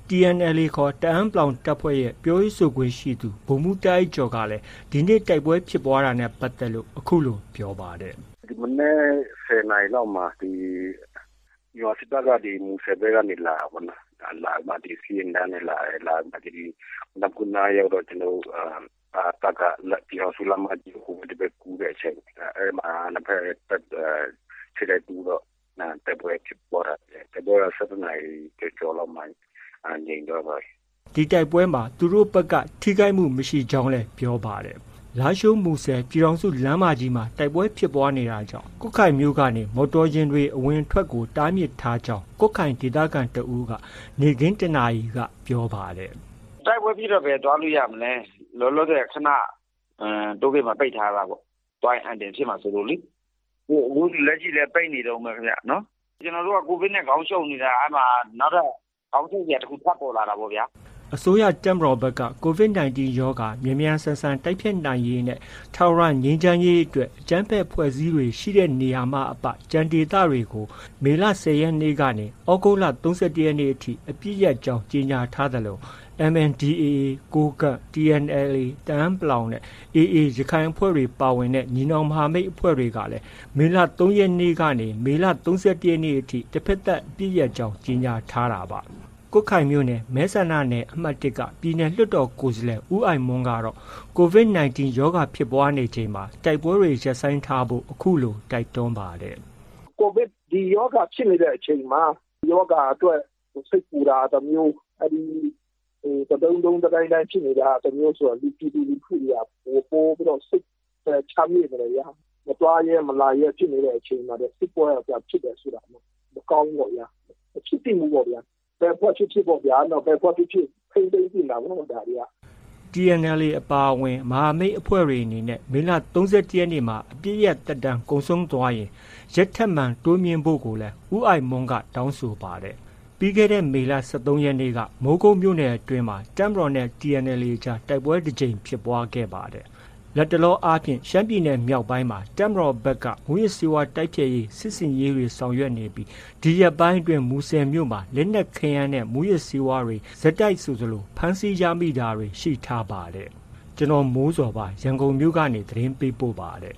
T N L A ခေါ်တအန်းပလောင်တပ်ဖွဲ့ရဲ့ပြောရေးဆိုခွင့်ရှိသူဗိုလ်မှူးတားကျော်ကလည်းဒီနေ့တိုက်ပွဲဖြစ်ပွားတာနဲ့ပတ်သက်လို့အခုလိုပြောပါတယ်ဒီမနေ့ဆယ်နာရီလောက်မှာဒီရောစစ်တပ်ကဒီမူဆယ်ဘက်ကနေလာပါနော်လာမဒီစီအန်ဒန်လာလာမဒီနပ်ကုနာရောက်တော့ကျွန်တော်အာတကလက်ပြောဆူလာမဒီကိုဒီဘက်ကူတဲ့အချိန်အဲမှာနဖက်တက်ခြေတဲ့တူတော့နာတက်ပွဲဖြစ်ပေါ်တယ်တက်ပွဲဆက်နိုင်ကြော်လောက်မှအငြိမ်တော့ပါဒီတိုက်ပွဲမှာသူတို့ဘက်ကထိခိုက်မှုမရှိကြောင်းလည်းပြောပါတယ်လာရှိုးမူဆယ်ပြည်တော်စုလမ်းမကြီးမှာတိုက်ပွဲဖြစ်ပွားနေတာကြောင့်ကုတ်ခိုင်မြို့ကနေမော်တော်ယာဉ်တွေအဝင်ထွက်ကိုတားမြစ်ထားကြောင်းကုတ်ခိုင်ဒေသခံတဦးကနေကင်းတနာရီကပြောပါတယ်တိုက်ပွဲဖြစ်တော့ပဲတွားလို့ရမလဲလောလောဆယ်ခဏအမ်တိုးကိတ်မှာပိတ်ထားတာပေါ့တွိုင်းအန်တင်ဖြစ်မှာဆိုလို့လေဟိုအခုလက်ရှိလည်းပိတ်နေတော့မယ်ခင်ဗျနော်ကျွန်တော်တို့ကကိုဗစ်နဲ့ခေါင်းရှုပ်နေတာအဲ့မှာနောက်တော့ခေါင်းရှုပ်ရတစ်ခုထပ်ပေါ်လာတာပေါ့ဗျာအစိုးရတပ်မတော်ဘက်က ကိုဗစ်၁၉ ရောဂါမြန်မြန်ဆန်ဆန်တိုက်ဖျက်နိုင်ရေးနဲ့ထာဝရငြိမ်းချမ်းရေးအတွက်အကြမ်းဖက်ဖွဲ့စည်းတွေရှိတဲ့နေရာမှာအပကြံဒေသတွေကိုမေလ၁၀ရက်နေ့ကနေဩဂုတ်လ၃၁ရက်နေ့အထိအပြည့်ရကြောင်းကြေညာထားသလို M N D A A ကိုက T N L A တအန်းပလောင်နဲ့ A A ရခိုင်အဖွဲ့တွေပါဝင်တဲ့ညီနောင်မဟာမိတ်အဖွဲ့တွေကလည်းမေလ၃ရက်နေ့ကနေမေလ၃၁ရက်နေ့အထိတစ်ဖက်သက်အပြည့်ရကြောင်းကြေညာထားတာပါကုတ်ခိုင်မြို့နယ်မဲဆန္ဒနယ်အမှတ်၁ကပြည်နယ်လွှတ်တော်ကိုယ်စားလှယ်ဦးအိုင်မွန်းကတော့ကိုဗစ်၁၉ ရောဂါဖြစ်ပွားနေချိန်မှာတိုက်ပွဲတွေရပ်ဆိုင်းထားဖို့အခုလိုတိုက်တွန်းပါတယ်ကိုဗစ်ဒီရောဂါဖြစ်နေတဲ့အချိန်မှာယောဂါအတွက်စိတ်ပူတာတမျိုးအဲဒီတဒုံဒုံတိုင်းတိုင်းဖြစ်နေတာတမျိုးဆိုတော့ဒီပြည်သူလူထုတွေကပို့ပြီးတော့စိတ်ချမ်းမြေ့နေရမတွားရဲမလာရဲဖြစ်နေတဲ့အချိန်မှာစစ်ပွဲကဖြစ်တယ်ဆိုတာမကောင်းတော့ရဖြစ်တည်မှုပေါ့ဗျာဘယ်ဖွဲ့ဖြစ်ဖြစ်ပေါ့ဗျာတော့ဘယ်ဖွဲ့ဖြစ်ဖြစ်ဖိသိသိလာတော့ဒါတွေက T N L A အပါအဝင်မဟာမိတ်အဖွဲ့တွေအနေနဲ့မေလ၃၁ရက်နေ့မှာအပြည့်ရတက်တန်းကုံဆုံးသွားရင်ရက်ထက်မှန်တိုးမြင့်ဖို့ကိုလည်းဦးအိုင်မွန်းကတောင်းဆိုပါတယ်ပြီးခဲ့တဲ့မေလ၁၃ရက်နေ့ကမိုးကုတ်မြို့နယ်အတွင်းမှာတပ်မတော်နဲ့ T N L A ကြားတိုက်ပွဲတစ်ကြိမ်ဖြစ်ပွားခဲ့ပါတယ်လက်တလောအားဖြင့်ရှမ်းပြည်နယ်မြောက်ပိုင်းမှာတပ်မတော်ဘက်ကမူရစီဝါတိုက်ဖြည့်ရေးစစ်စင်ရေးတွေဆောင်ရွက်နေပြီးဒီရက်ပိုင်းအတွင်းမူဆယ်မြို့မှာလက်နက်ခဲယမ်းနဲ့မူရစီဝါတွေဇက်တိုက်ဆိုသလိုဖမ်းဆီးရမိတာတွေရှိထားပါတယ်ကျွန်တော်မိုးစောပါရန်ကုန်မြို့ကနေသတင်းပေးပို့ပါတယ်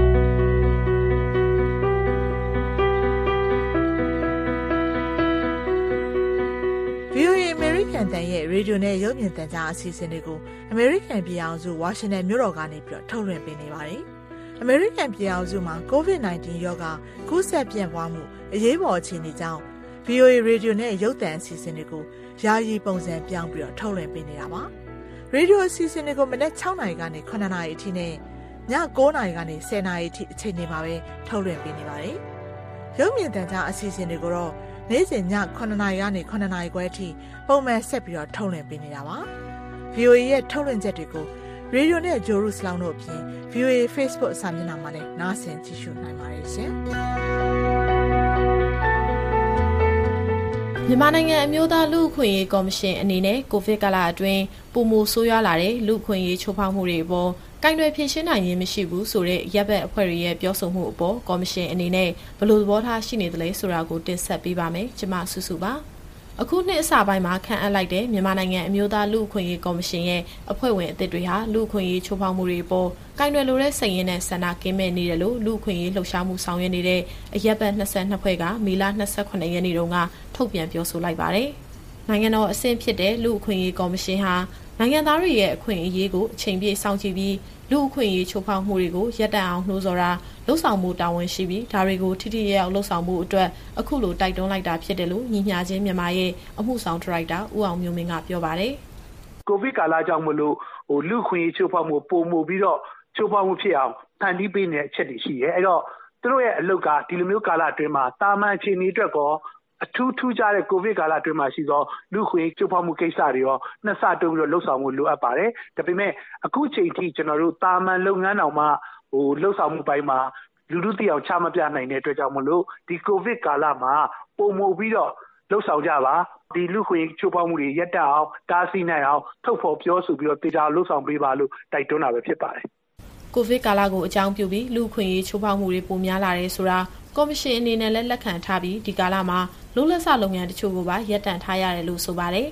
American တန်ရဲ့ရေဒီယိုနဲ့ရုပ်မြင်သံကြားအစီအစဉ်တွေကို American ပြည်အောင်စုဝါရှင်တန်မြို့တော်ကနေပြီးတော့ထုတ်လွှင့်ပေးနေပါတယ်။ American ပြည်အောင်စုမှာ ကိုဗစ်၁၉ ရောဂါကူးစက်ပြန့်ပွားမှုအရေးပေါ်အခြေအနေကြောင့် ဗီအိုအေ ရေဒီယိုနဲ့ရုပ်သံအစီအစဉ်တွေကိုယာယီပုံစံပြောင်းပြီးတော့ထုတ်လွှင့်ပေးနေတာပါ။ရေဒီယိုအစီအစဉ်တွေကိုမနက်၆နာရီကနေ၇နာရီအထိနဲ့ည၉နာရီကနေ၁၀နာရီအထိအချိန်တွေမှာပဲထုတ်လွှင့်ပေးနေပါတယ်။ရုပ်မြင်သံကြားအစီအစဉ်တွေကိုတော့နေ့စဉ်ည9နာရီကနေ9နာရီခွဲအထိပုံမှန်ဆက်ပြီးတော့ထုတ်လွှင့်ပေးနေတာပါ။ ဗီ အို အေ ရဲ့ထုတ်လွှင့်ချက်တွေကိုရေဒီယိုနဲ့ဂျိုရုစလောင်းတို့အပြင် ဗီ အို အေ Facebook စာမျက်နှာမှာလည်းနားဆင်ကြည့်ရှုနိုင်ပါတယ်ရှင်။မြန်မာနိုင်ငံအမျိုးသားလူ့အခွင့်အရေးကော်မရှင်အနေနဲ့ကိုဗစ်ကာလအတွင်းပုံမဆိုးရွားလာတဲ့လူ့အခွင့်အရေးချိုးဖောက်မှုတွေအပေါ်ကိုင်တွယ်ဖြေရှင်းနိုင်ခြင်းမရှိဘူးဆိုတဲ့ရပ်ဘက်အဖွဲ့တွေရဲ့ပြောဆိုမှုအပေါ်ကော်မရှင်အနေနဲ့ဘယ်လိုသဘောထားရှိနေသလဲဆိုတာကိုတင်ဆက်ပေးပါမယ်။ကျွန်မစုစုပါ။အခုနှစ်အစပိုင်းမှာခန့်အပ်လိုက်တဲ့မြန်မာနိုင်ငံအမျိုးသားလူ့အခွင့်အရေးကော်မရှင်ရဲ့အဖွဲ့ဝင်အသစ်တွေဟာလူ့အခွင့်အရေးချိုးဖောက်မှုတွေအပေါ်ကိုင်တွယ်လိုတဲ့စိတ်ရင်းနဲ့ဆန္ဒကင်းမဲ့နေတယ်လို့လူ့အခွင့်အရေးလှုပ်ရှားမှုဆောင်ရွက်နေတဲ့အရပ်ဘက်၂၂ဖွဲ့ကမေလ၂၈ရက်နေ့တုန်းကထုတ်ပြန်ပြောဆိုလိုက်ပါတယ်။နိုင်ငံတော်အဆင့်ဖြစ်တဲ့လူ့အခွင့်အရေးကော်မရှင်ဟာနိုင်ငံသားတွေရဲ့အခွင့်အရေးကိုအချိန်ပြည့်စောင့်ကြည့်ပြီးလူ့အခွင့်အရေးချိုးဖောက်မှုတွေကိုရပ်တန့်အောင်နှိုးဆော်တာလှုပ်ဆောင်မှုတာဝန်ရှိပြီးဒါတွေကိုထိထိရောက်ရောက်လှုပ်ဆောင်မှုအတွက်အခုလိုတိုက်တွန်းလိုက်တာဖြစ်တယ်လို့ညီမျှခြင်းမြန်မာရဲ့အမှုဆောင်ဒါရိုက်တာဦးအောင်မျိုးမင်းကပြောပါတယ်။ကိုဗစ်ကာလကြောင့်မလို့ဟိုလူ့အခွင့်အရေးချိုးဖောက်မှုပုံမှုပြီးတော့ချိုးဖောက်မှုဖြစ်အောင်ဖန်တီးပေးနေတဲ့အချက်တွေရှိရဲ။အဲ့တော့သူတို့ရဲ့အလုပ်ကဒီလိုမျိုးကာလအတွင်းမှာတာမန်အခြေအနေအတွက်ကောအထူးထူးခြားတဲ့ကိုဗစ်ကာလအတွင်းမှာရှိသောလူ့ခွင့်ချိုးဖောက်မှုကိစ္စတွေရောနှစ်ဆတိုးပြီးတော့လှုပ်ဆောင်မှုလိုအပ်ပါတယ်။ဒါပေမဲ့အခုချိန်ထိကျွန်တော်တို့တာမန်လုပ်ငန်းတော်မှာဟိုလှုပ်ဆောင်မှုပိုင်းမှာလူလူတိအောင်ချမပြနိုင်တဲ့အတွက်ကြောင့်မလို့ဒီကိုဗစ်ကာလမှာပုံမှုပြီးတော့လှုပ်ဆောင်ကြပါဒီလူ့ခွင့်ချိုးဖောက်မှုတွေရပ်တန့်အောင်တားဆီးနိုင်အောင်ထုတ်ဖော်ပြောဆိုပြီးတော့တေချာလှုပ်ဆောင်ပေးပါလို့တိုက်တွန်းတာပဲဖြစ်ပါတယ်။ကိုဗစ်ကာလကိုအကြောင်းပြုပြီးလူ့ခွင့်ရေးချိုးဖောက်မှုတွေပိုများလာတယ်ဆိုတာကော်မရှင်အနေနဲ့လည်းလက်ခံထားပြီးဒီကာလမှာလူ့လက်စလုပ်ငန်းတချို့ကိုပါရပ်တန့်ထားရတယ်လို့ဆိုပါတယ်။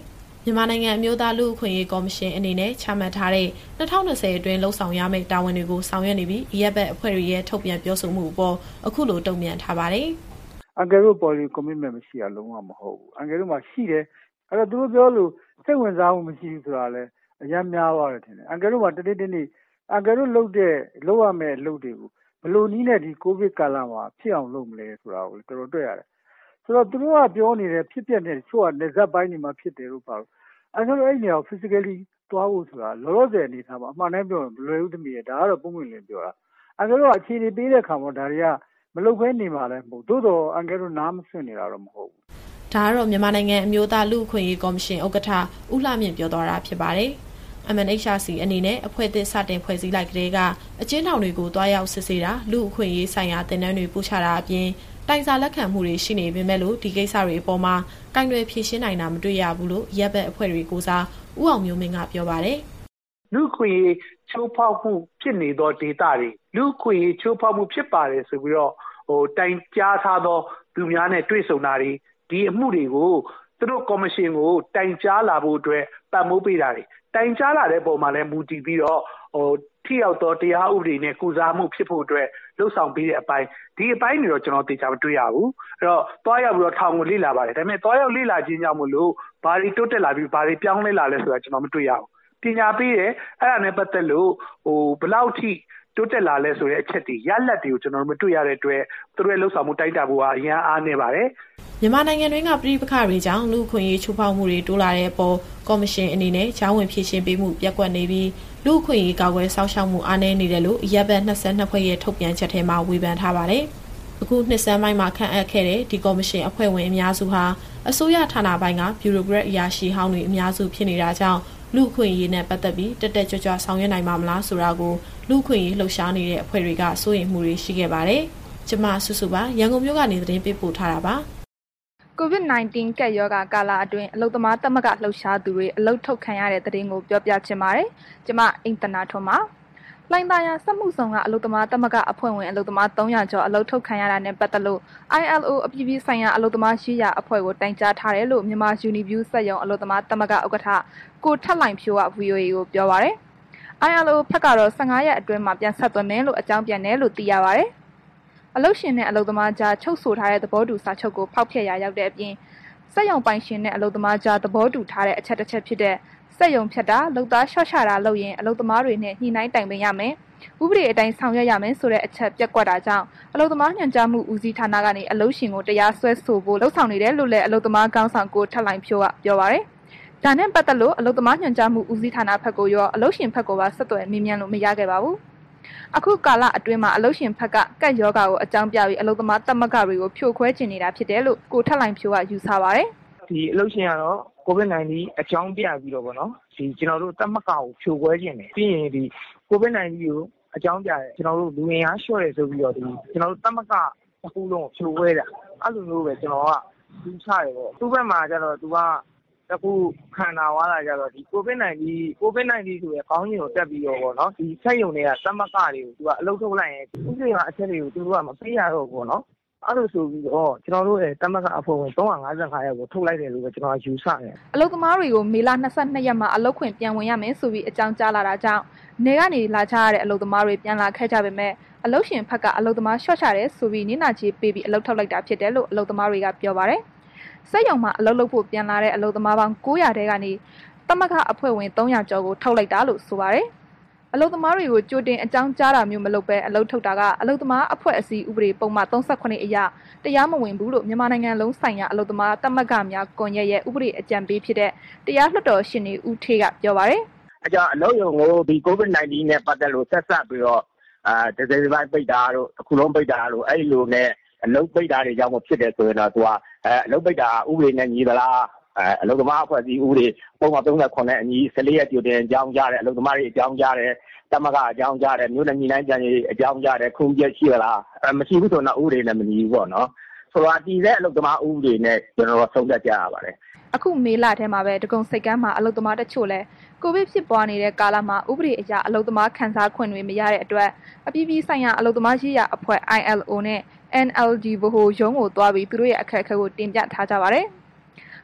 မြန်မာနိုင်ငံအမျိုးသားလူ့အခွင့်အရေးကော်မရှင်အနေနဲ့ချမှတ်ထားတဲ့၂၀၂၀အတွင်းလှုပ်ဆောင်ရမယ့်တာဝန်တွေကိုဆောင်ရွက်နေပြီးအရက်ဘက်အဖွဲ့တွေရဲ့ထုတ်ပြန်ပြောဆိုမှုအပေါ်အခုလိုတုံ့ပြန်ထားပါတယ်။အန်ကယ်တို့ပေါ်လီ commitment မရှိရလုံးဝမဟုတ်ဘူး။အန်ကယ်တို့မှာရှိတယ်။အဲ့တော့သူတို့ပြောလို့စိတ်ဝင်စားမှုမရှိဘူးဆိုတာလည်းအများများသွားတယ်ထင်တယ်။အန်ကယ်တို့မှာတနေ့တနေ့အန်ကယ်တို့လုပ်တဲ့လုပ်ရမယ့်အလုပ်တွေကိုဘယ်လိုနည်းနဲ့ဒီကိုဗစ်ကာလမှာဖြစ်အောင်လုပ်မလဲဆိုတာကိုတော်တော်တွေ့ရတယ်။ဆိုတော့သူတို့ကပြောနေတဲ့ဖြစ်ပျက်တဲ့ချို့ကနေဇက်ပိုင်းတွေမှာဖြစ်တယ်လို့ပါလို့အန်ကယ်တို့အဲ့နေရာကို physically သွားဖို့ဆိုတာလောလောဆယ်အနေထားမှာအမှန်တမ်းပြောရင်မလွယ်ဘူးသမီးရဲ့ဒါကတော့ပုံမှန်လင်းပြောတာအန်ကယ်တို့ကအခြေအနေပေးတဲ့ခါမှာဒါတွေကမလုပ်ဘဲနေမှာလည်းမဟုတ်သို့တော့အန်ကယ်တို့နားမဆွနေတာတော့မဟုတ်ဘူးဒါကတော့မြန်မာနိုင်ငံအမျိုးသားလူ့အခွင့်အရေးကော်မရှင်ဥက္ကဋ္ဌဦးလှမြင့်ပြောသွားတာဖြစ်ပါတယ်။ M N H R C အနေနဲ့အဖွဲ့အသစ်စတင်ဖွဲ့စည်းလိုက်ကလေးကအကျဉ်းထောင်တွေကိုတွားရောက်စစ်ဆေးတာလူ့အခွင့်အရေးဆိုင်ရာသင်တန်းတွေပို့ချတာအပြင်တိုင်စာလက်ခံမှုတွေရှိနေပေမဲ့လို့ဒီကိစ္စတွေအပေါ်မှာကိုင်တွယ်ဖြေရှင်းနိုင်တာမတွေ့ရဘူးလို့ရပ်ဘက်အဖွဲ့တွေကိုစားဦးအောင်မျိုးမင်းကပြောပါတယ်။လူ့အခွင့်အရေးချိုးဖောက်မှုဖြစ်နေသောဒေသတွေလူ့အခွင့်အရေးချိုးဖောက်မှုဖြစ်ပါတယ်ဆိုပြီးတော့ဟိုတိုင်ကြားထားသောသူများနဲ့တွေ့ဆုံတာတွေဒီအမှုတွေကိုသူတို့ကော်မရှင်ကိုတိုင်ကြားလာဖို့အတွက်ပတ်မိုးပေးတာတွေတိုင်ကြားလာတဲ့ပုံမှာလည်းမူတည်ပြီးတော့ဟိုထိရောက်သောတရားဥပဒေနဲ့ကုစားမှုဖြစ်ဖို့အတွက်လှုပ်ဆောင်ပေးတဲ့အပိုင်းဒီအပိုင်းတွေတော့ကျွန်တော်သိချာမတွေ့ရဘူးအဲ့တော့တွားရောက်ပြီးတော့ထောင်ကိုလေ့လာပါတယ်ဒါပေမဲ့တွားရောက်လေ့လာခြင်းကြောင့်မလို့ဘာတွေတိုးတက်လာပြီးဘာတွေပြောင်းလဲလာလဲဆိုတာကျွန်တော်မတွေ့ရဘူးပညာပေးတယ်အဲ့ဒါနဲ့ပတ်သက်လို့ဟိုဘယ်လောက်ထိတိုးတက်လာလဲဆိုတဲ့အချက်တွေရလက်တွေကိုကျွန်တော်တို့မတွေ့ရတဲ့အတွက်သူတို့ရဲ့လှုပ်ဆောင်မှုတိုက်တာဖို့ကအရန်အားနေပါတယ်မြန်မာနိုင်ငံတွင်းကပြည်ပခါတွေကြောင့်လူ့အခွင့်အရေးချိုးဖောက်မှုတွေတိုးလာတဲ့အပေါ်ကော်မရှင်အနေနဲ့ဂျောင်းဝင်ဖြည့်ရှင်းပေးမှုပြက်ကွက်နေပြီးလူ့အခွင့်အရေးကာကွယ်စောင့်ရှောက်မှုအားနည်းနေတယ်လို့ရပ်ဘက်နှစ်၂ဖွဲ့ရဲ့ထုတ်ပြန်ချက်ထဲမှာဝေဖန်ထားပါတယ်။အခုနှစ်ဆန်းပိုင်းမှာခန့်အပ်ခဲ့တဲ့ဒီကော်မရှင်အဖွဲ့ဝင်အများစုဟာအစိုးရဌာနပိုင်းကဗျူရိုကရက်အရာရှိဟောင်းတွေအများစုဖြစ်နေတာကြောင့်လူ့အခွင့်အရေးနဲ့ပတ်သက်ပြီးတက်တက်ကြွကြွဆောင်ရွက်နိုင်မှာမလားဆိုတာကိုလူ့အခွင့်အရေးလှုပ်ရှားနေတဲ့အဖွဲ့တွေကစိုးရိမ်မှုတွေရှိခဲ့ပါတယ်။ကျမစုစုပါရန်ကုန်မြို့ကနေသတင်းပေးပို့ထားတာပါ။ ကိုဗစ် ၁၉ ကပ်ရောဂါကာလအတွင်းအလုပ်သမားသမဂ္ဂလှုပ်ရှားသူတွေအလုပ်ထုတ်ခံရတဲ့သတင်းကိုပြောပြချင်ပါတယ်။ကျမအိမ်တနာထွန်းပါ။လိုင်သာယာစက်မှုဆောင်ကအလုပ်သမားသမဂ္ဂအဖွဲ့ဝင်အလုပ်သမား၃ရာကျော်အလုပ်ထုတ်ခံရတာနဲ့ပတ်သက်လို့ I L O အပြည်ပြည်ဆိုင်ရာအလုပ်သမားရေးရာအဖွဲ့ကိုတိုင်ကြားထားတယ်လို့မြန်မာ Uniview စက်ရုံအလုပ်သမားသမဂ္ဂဥက္ကဋ္ဌကိုထက်လိုင်ဖြိုးက V O A ကိုပြောပါရယ်။ I L O ဘက်ကတော့၁၅ရက်အတွင်းမှာပြန်ဆက်သွင်းမယ်လို့အကြောင်းပြန်တယ်လို့သိရပါရယ်။အလုပ်ရှင်နဲ့အလုပ်သမားကြားချုပ်ဆိုထားတဲ့သဘောတူစာချုပ်ကိုဖောက်ဖျက်ရာရောက်တဲ့အပြင်စက်ရုံပိုင်ရှင်နဲ့အလုပ်သမားကြားသဘောတူထားတဲ့အချက်တစ်ချက်ဖြစ်တဲ့စက်ရုံဖြတ်တာလုပ်သားလျှော့ချတာလုပ်ရင်အလုပ်သမားတွေနဲ့ညှိနှိုင်းတိုင်ပင်ရမယ်။ဥပဒေအတိုင်းဆောင်ရွက်ရမယ်ဆိုတဲ့အချက်ပြက်ကွက်တာကြောင့်အလုပ်သမားညွှန်ကြားမှုဦးစီးဌာနကနေအလုပ်ရှင်ကိုတရားစွဲဆိုဖို့လှုံ့ဆော်နေတယ်လို့လည်းအလုပ်သမားကောင်းဆောင်ကိုထက်လိုင်ဖြိုးကပြောပါရယ်။ဒါနဲ့ပတ်သက်လို့အလုပ်သမားညွှန်ကြားမှုဦးစီးဌာနဘက်ကိုရောအလုပ်ရှင်ဘက်ကိုပါဆက်သွယ်မေးမြန်းလို့မရခဲ့ပါဘူး။အခုကာလအတွင်းမှာအလုပ်ရှင်ဘက်ကကက်ရောဂါကိုအကြောင်းပြပြီးအလုပ်သမားသမဂ္ဂတွေကိုဖြိုခွဲကျင်နေတာဖြစ်တယ်လို့ကိုထက်လိုင်ဖြိုးကယူဆပါရယ်။ဒီအလုပ်ရှင်ကတော့ကိုဗစ် ၁၉ အကြောင်းပြပြီးတော့ဗောနော်ဒီကျွန်တော်တို့သမဂ္ဂကိုဖြိုခွဲကျင်တယ်ပြီးရင်ဒီကိုဗစ် ၁၉ ကိုအကြောင်းပြတယ်ကျွန်တော်တို့လူငင်အားလျှော့တယ်ဆိုပြီးတော့ဒီကျွန်တော်တို့သမဂ္ဂတစ်ခုလုံးကိုဖြိုခွဲတာအဲ့လိုမျိုးပဲကျွန်တော်ကယူဆတယ်ဗောသူ့ဘက်မှာကျတော့သူကတခုခံနာသွားတာကြတော့ဒီကိုဗစ် ၁၉ ကိုဗစ် ၁၉ ဆိုရယ်ခေါင်းကြီးကိုတက်ပြီးတော့ဗောနော်ဒီဆက်ယုံတွေကသမဂ္ဂတွေကိုသူကအလုပ်ထုတ်လိုက်ရင်ဥပဒေမှာအချက်တွေကိုသူတို့ကမပေးရတော့ဘူးဗောနော်အဲ့လိုဆိုပြီးတော့ကျွန်တော်တို့ရဲ့သမဂ္ဂအဖွဲ့ဝင်၃၅၅ယောက်ကိုထုတ်လိုက်တယ်လို့ပဲကျွန်တော်ယူဆတယ်အလုပ်သမားတွေကိုမေလ၂၂ရက်မှာအလုပ်ခွင့်ပြန်ဝင်ရမယ်ဆိုပြီးအကြောင်းကြားလာတာကြောင့်နေကနေလာကြရတဲ့အလုပ်သမားတွေပြန်လာခဲ့ကြပေမဲ့အလုပ်ရှင်ဘက်ကအလုပ်သမားရှော့ချတယ်ဆိုပြီးနင်းနာချေပေးပြီးအလုပ်ထုတ်လိုက်တာဖြစ်တယ်လို့အလုပ်သမားတွေကပြောပါတယ်စက်ရုံမှာအလုပ်လုပ်ဖို့ပြန်လာတဲ့အလုပ်သမားပေါင်း၉ရာတဲကနေသမဂ္ဂအဖွဲ့ဝင်၃ရာကျော်ကိုထုတ်လိုက်တာလို့ဆိုပါတယ်အလုပ်သမားတွေကိုကြိုတင်အကြောင်းကြားတာမျိုးမလုပ်ဘဲအလုပ်ထုတ်တာကအလုပ်သမားအဖွဲ့အစည်းဥပဒေပုံမှန်၃၈အရတရားမဝင်ဘူးလို့မြန်မာနိုင်ငံလုံးဆိုင်ရာအလုပ်သမားသမဂ္ဂများကွန်ရက်ရဲ့ဥပဒေအကြံပေးဖြစ်တဲ့တရားလွှတ်တော်ရှင်နေဦးထေးကပြောပါရယ်အကြောင်းအလုပ်ရုံကိုဒီကိုဗစ် ၁၉ နဲ့ပတ်သက်လို့ဆက်ဆက်ပြီးတော့အာတကယ်ဒီပိုင်းပိတ်တာတို့အခုလုံးပိတ်တာတို့အဲ့လိုနဲ့အလုပ်ပိတ်တာတွေကြောင့်ဖြစ်တယ်ဆိုရင်တော့သူကအဲအလုပ်ပိတ်တာဥပဒေနဲ့ညီသလားအဲအလုပ်သမားအဖွဲ့အစည်းဥပဒေပုံမှန်၃၈နဲ့အညီ၁၄ရက်ကြိုတင်အကြောင်းကြားတယ်အလုပ်သမားတွေအကြောင်းကြားတယ်တမကအကြောင်းကြားတယ်မျိုးနဲ့ညီနိုင်ကြံကြီးအကြောင်းကြားတယ်ခုံပြည့်ရှိလားအဲမရှိဘူးဆိုတော့ဥပဒေနဲ့မညီဘူးပေါ့နော်ဆိုတော့တည်တဲ့အလုပ်သမားဥပဒေနဲ့ကျွန်တော်တို့ဆုံးဖြတ်ကြရပါတယ်အခုမေလထဲမှာပဲဒဂုံစိတ်ကမ်းမှာအလုပ်သမားတချို့လဲကိုဗစ်ဖြစ်ပွားနေတဲ့ကာလမှာဥပဒေအရအလုပ်သမားခံစားခွင့်တွေမရတဲ့အတွက်အပြည်ပြည်ဆိုင်ရာအလုပ်သမားရေးရာအဖွဲ့ I L O နဲ့ N L D ဗဟိုရုံးကိုတွားပြီးသူတို့ရဲ့အခက်အခဲကိုတင်ပြထားကြပါတယ်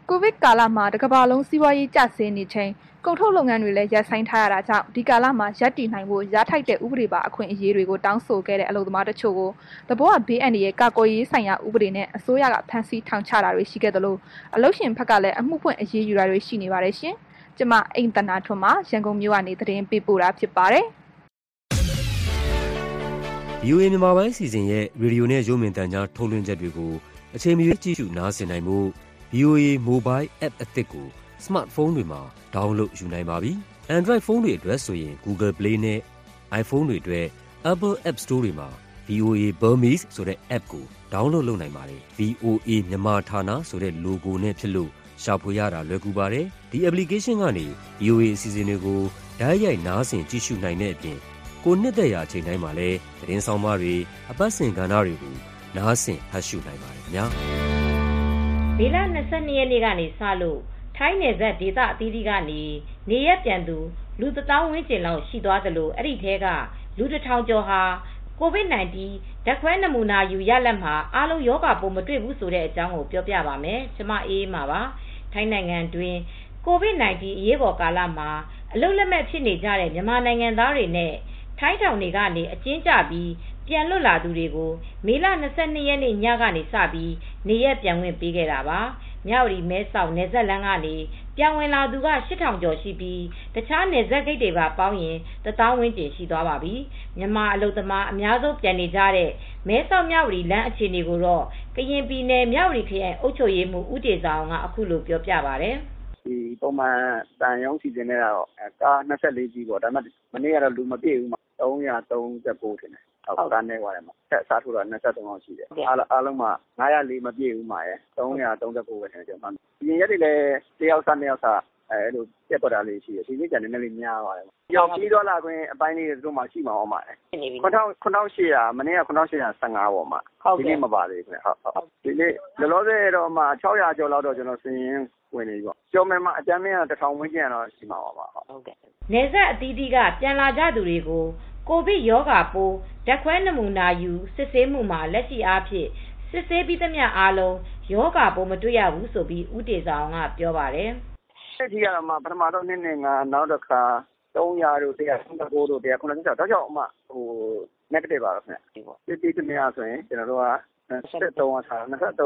ကိုဗစ်ကာလမှာတစ်ကမ္ဘာလုံးစီးပွားရေးကျဆင်းနေချိန်ကုန်ထုတ်လုပ်ငန်းတွေလည်းရပ်ဆိုင်းထားရတာကြောင့်ဒီကာလမှာရပ်တည်နိုင်ဖို့ရထိုက်တဲ့ဥပဒေပါအခွင့်အရေးတွေကိုတောင်းဆိုခဲ့တဲ့အလုပ်သမားတချို့ကိုသဘောအဘေးအန္တရာယ်ကာကွယ်ရေးဆိုင်ရာဥပဒေနဲ့အစိုးရကဖမ်းဆီးထောင်ချတာတွေရှိခဲ့သလိုအလုပ်ရှင်ဘက်ကလည်းအမှုဖွင့်အရေးယူတာတွေရှိနေပါတယ်ရှင်။ကျွန်မအိမ်တနာထွန်းမှာရန်ကုန်မြို့ကနေသတင်းပေးပို့တာဖြစ်ပါတယ်။ဗီအိုအေ မြန်မာပိုင်းစီစဉ်ရဲ့ရေဒီယိုနဲ့ရုပ်မြင်သံကြားထုတ်လွှင့်ချက်တွေကိုအချိန်မရွေးကြည့်ရှုနားဆင်နိုင်မှု ဗီအိုအေ Mobile App အသစ်ကို Smartphone တွေမှာ download ယူနိုင်ပါပြီ။ Android ဖုန်းတွေအတွက်ဆိုရင် Google Play နဲ့ iPhone တွေအတွက် Apple App Store တွေမှာ ဗီအိုအေ Burmese ဆိုတဲ့ app ကို download လုပ်နိုင်ပါတယ်။ ဗီအိုအေ မြန်မာဌာနဆိုတဲ့ logo နဲ့ဖြစ်လို့ရှာဖွေရတာလွယ်ကူပါတယ်။ ဒီ application ကနေ ဗီအိုအေ အစီအစဉ်တွေကိုတိုက်ရိုက်နားဆင်ကြည့်ရှုနိုင်တဲ့အပြင်ကိုနှစ်သက်ရာအချိန်တိုင်းမှာလည်းသတင်းဆောင်မတွေအပတ်စဉ်ကဏ္ဍတွေကိုနားဆင်ဖတ်ရှုနိုင်ပါတယ်ခင်ဗျာ။မေလ၂၂ရက်နေ့ကနေစလို့ထိုင်းနယ်စပ်ဒေသအသီးသီးကနေနေရက်ပြန်သူလူတစ်သောင်းဝန်းကျင်လောက်ရှိသွားသလိုအဲ့ဒီထဲကလူတစ်ထောင်ကျော်ဟာကိုဗစ် ၁၉ ဓာတ်ခွဲနမူနာယူရလက်မှာအားလုံးယောဂပိုးမတွေ့ဘူးဆိုတဲ့အကြောင်းကိုပြောပြပါမယ်။ကျွန်မအေးအေးမှာပါ။ထိုင်းနိုင်ငံတွင်ကိုဗစ် ၁၉ အရေးပေါ်ကာလမှာအလုပ်လက်မဲ့ဖြစ်နေကြတဲ့မြန်မာနိုင်ငံသားတွေနဲ့ထိုင်းထောင်တွေကနေအကျဉ်းကျပြီးပြန်လွတ်လာသူတွေကိုမေလ၂၂ရက်နေ့ညကနေစပြီးနေရက်ပြန်ဝင်ပေးခဲ့တာပါ။မြဝတီမဲဆောက်နယ်စပ်လမ်းကနေပြန်ဝင်လာသူကရှစ်ထောင်ကျော်ရှိပြီးတခြားနယ်စပ်ဂိတ်တွေပါပေါင်းရင်တစ်သောင်းဝန်းကျင်ရှိသွားပါပြီ။မြန်မာအလုပ်သမားအများဆုံးပြန်နေကြတဲ့မဲဆောက်မြဝတီလမ်းအခြေအနေကိုတော့ကရင်ပြည်နယ်မြဝတီခရိုင်အုပ်ချုပ်ရေးမှူးဦးတေဇာအောင်ကအခုလိုပြောပြပါတယ်။ဒီပုံမှန်တန်ရုံးစီစဉ်နေတာတော့ကား၂၄စီးပေါ့ဒါပေမဲ့မနေ့ကတော့လူမပြည့်ဘူးမှာ၃၃၉ထင်တယ်ဟုတ်ကားနေသွားတယ်မှာဆက်စားထိုးတော့၂၃လောက်ရှိတယ်အားအားလုံးမှာ၅၀၄မပြည့်ဘူးမှာရယ်၃၃၉ပဲထင်တယ်ကျွန်တော်ဒီရက်တွေလည်းတယောက်စားနှစ်ယောက်စားအဲလိုပြတ်သွားတာလေးရှိတယ်ဒီနေ့ကျန်နေနေလေးများသွားတယ်ကြောက်ပြီးတော့လာခွင့်အပိုင်းလေးတွေတို့မှရှိမှာအောင်မှာခုနခုန၈၀၀မနေ့ကခုန၈၁၅ပေါ့မှာဒီနေ့မပါသေးဘူးဟုတ်ဟုတ်ဒီနေ့လောလောဆယ်တော့မှ၆၀၀ကျော်လောက်တော့ကျွန်တော်စင်ရင်ဝင်နေပြီပေါ့ကျော်မယ်မှာအကြမ်းမင်းကတစ်ထောင်ဝန်းကျင်တော့ရှိမှာပါဟုတ်ကဲ့နယ်စပ်အသီးသီးကပြန်လာကြသူတွေကိုကိုဗစ်ရောဂါပိုးဓာတ်ခွဲနမူနာယူစစ်ဆေးမှုမှာလက်ရှိအားဖြင့်စစ်ဆေးပြီးသမျှအားလုံးရောဂါပိုးမတွေ့ရဘူးဆိုပြီးဦးတေဇာအောင်ကပြောပါတယ်။အဲ့ဒီကတော့မှပထမတော့နေ့နဲ့ငါနောက်တစ်ခါ၃၀၀တို့၁၃၉တို့၁၉၆တော့ကြောက်မှဟို negative ပါတော့ခင်ဗျ။ဒီဒီသမျှဆိုရင်ကျွန်တော်တို့က၂၃အစား၂၃ ၂၄ ၂၅ ၂၆ ၂၇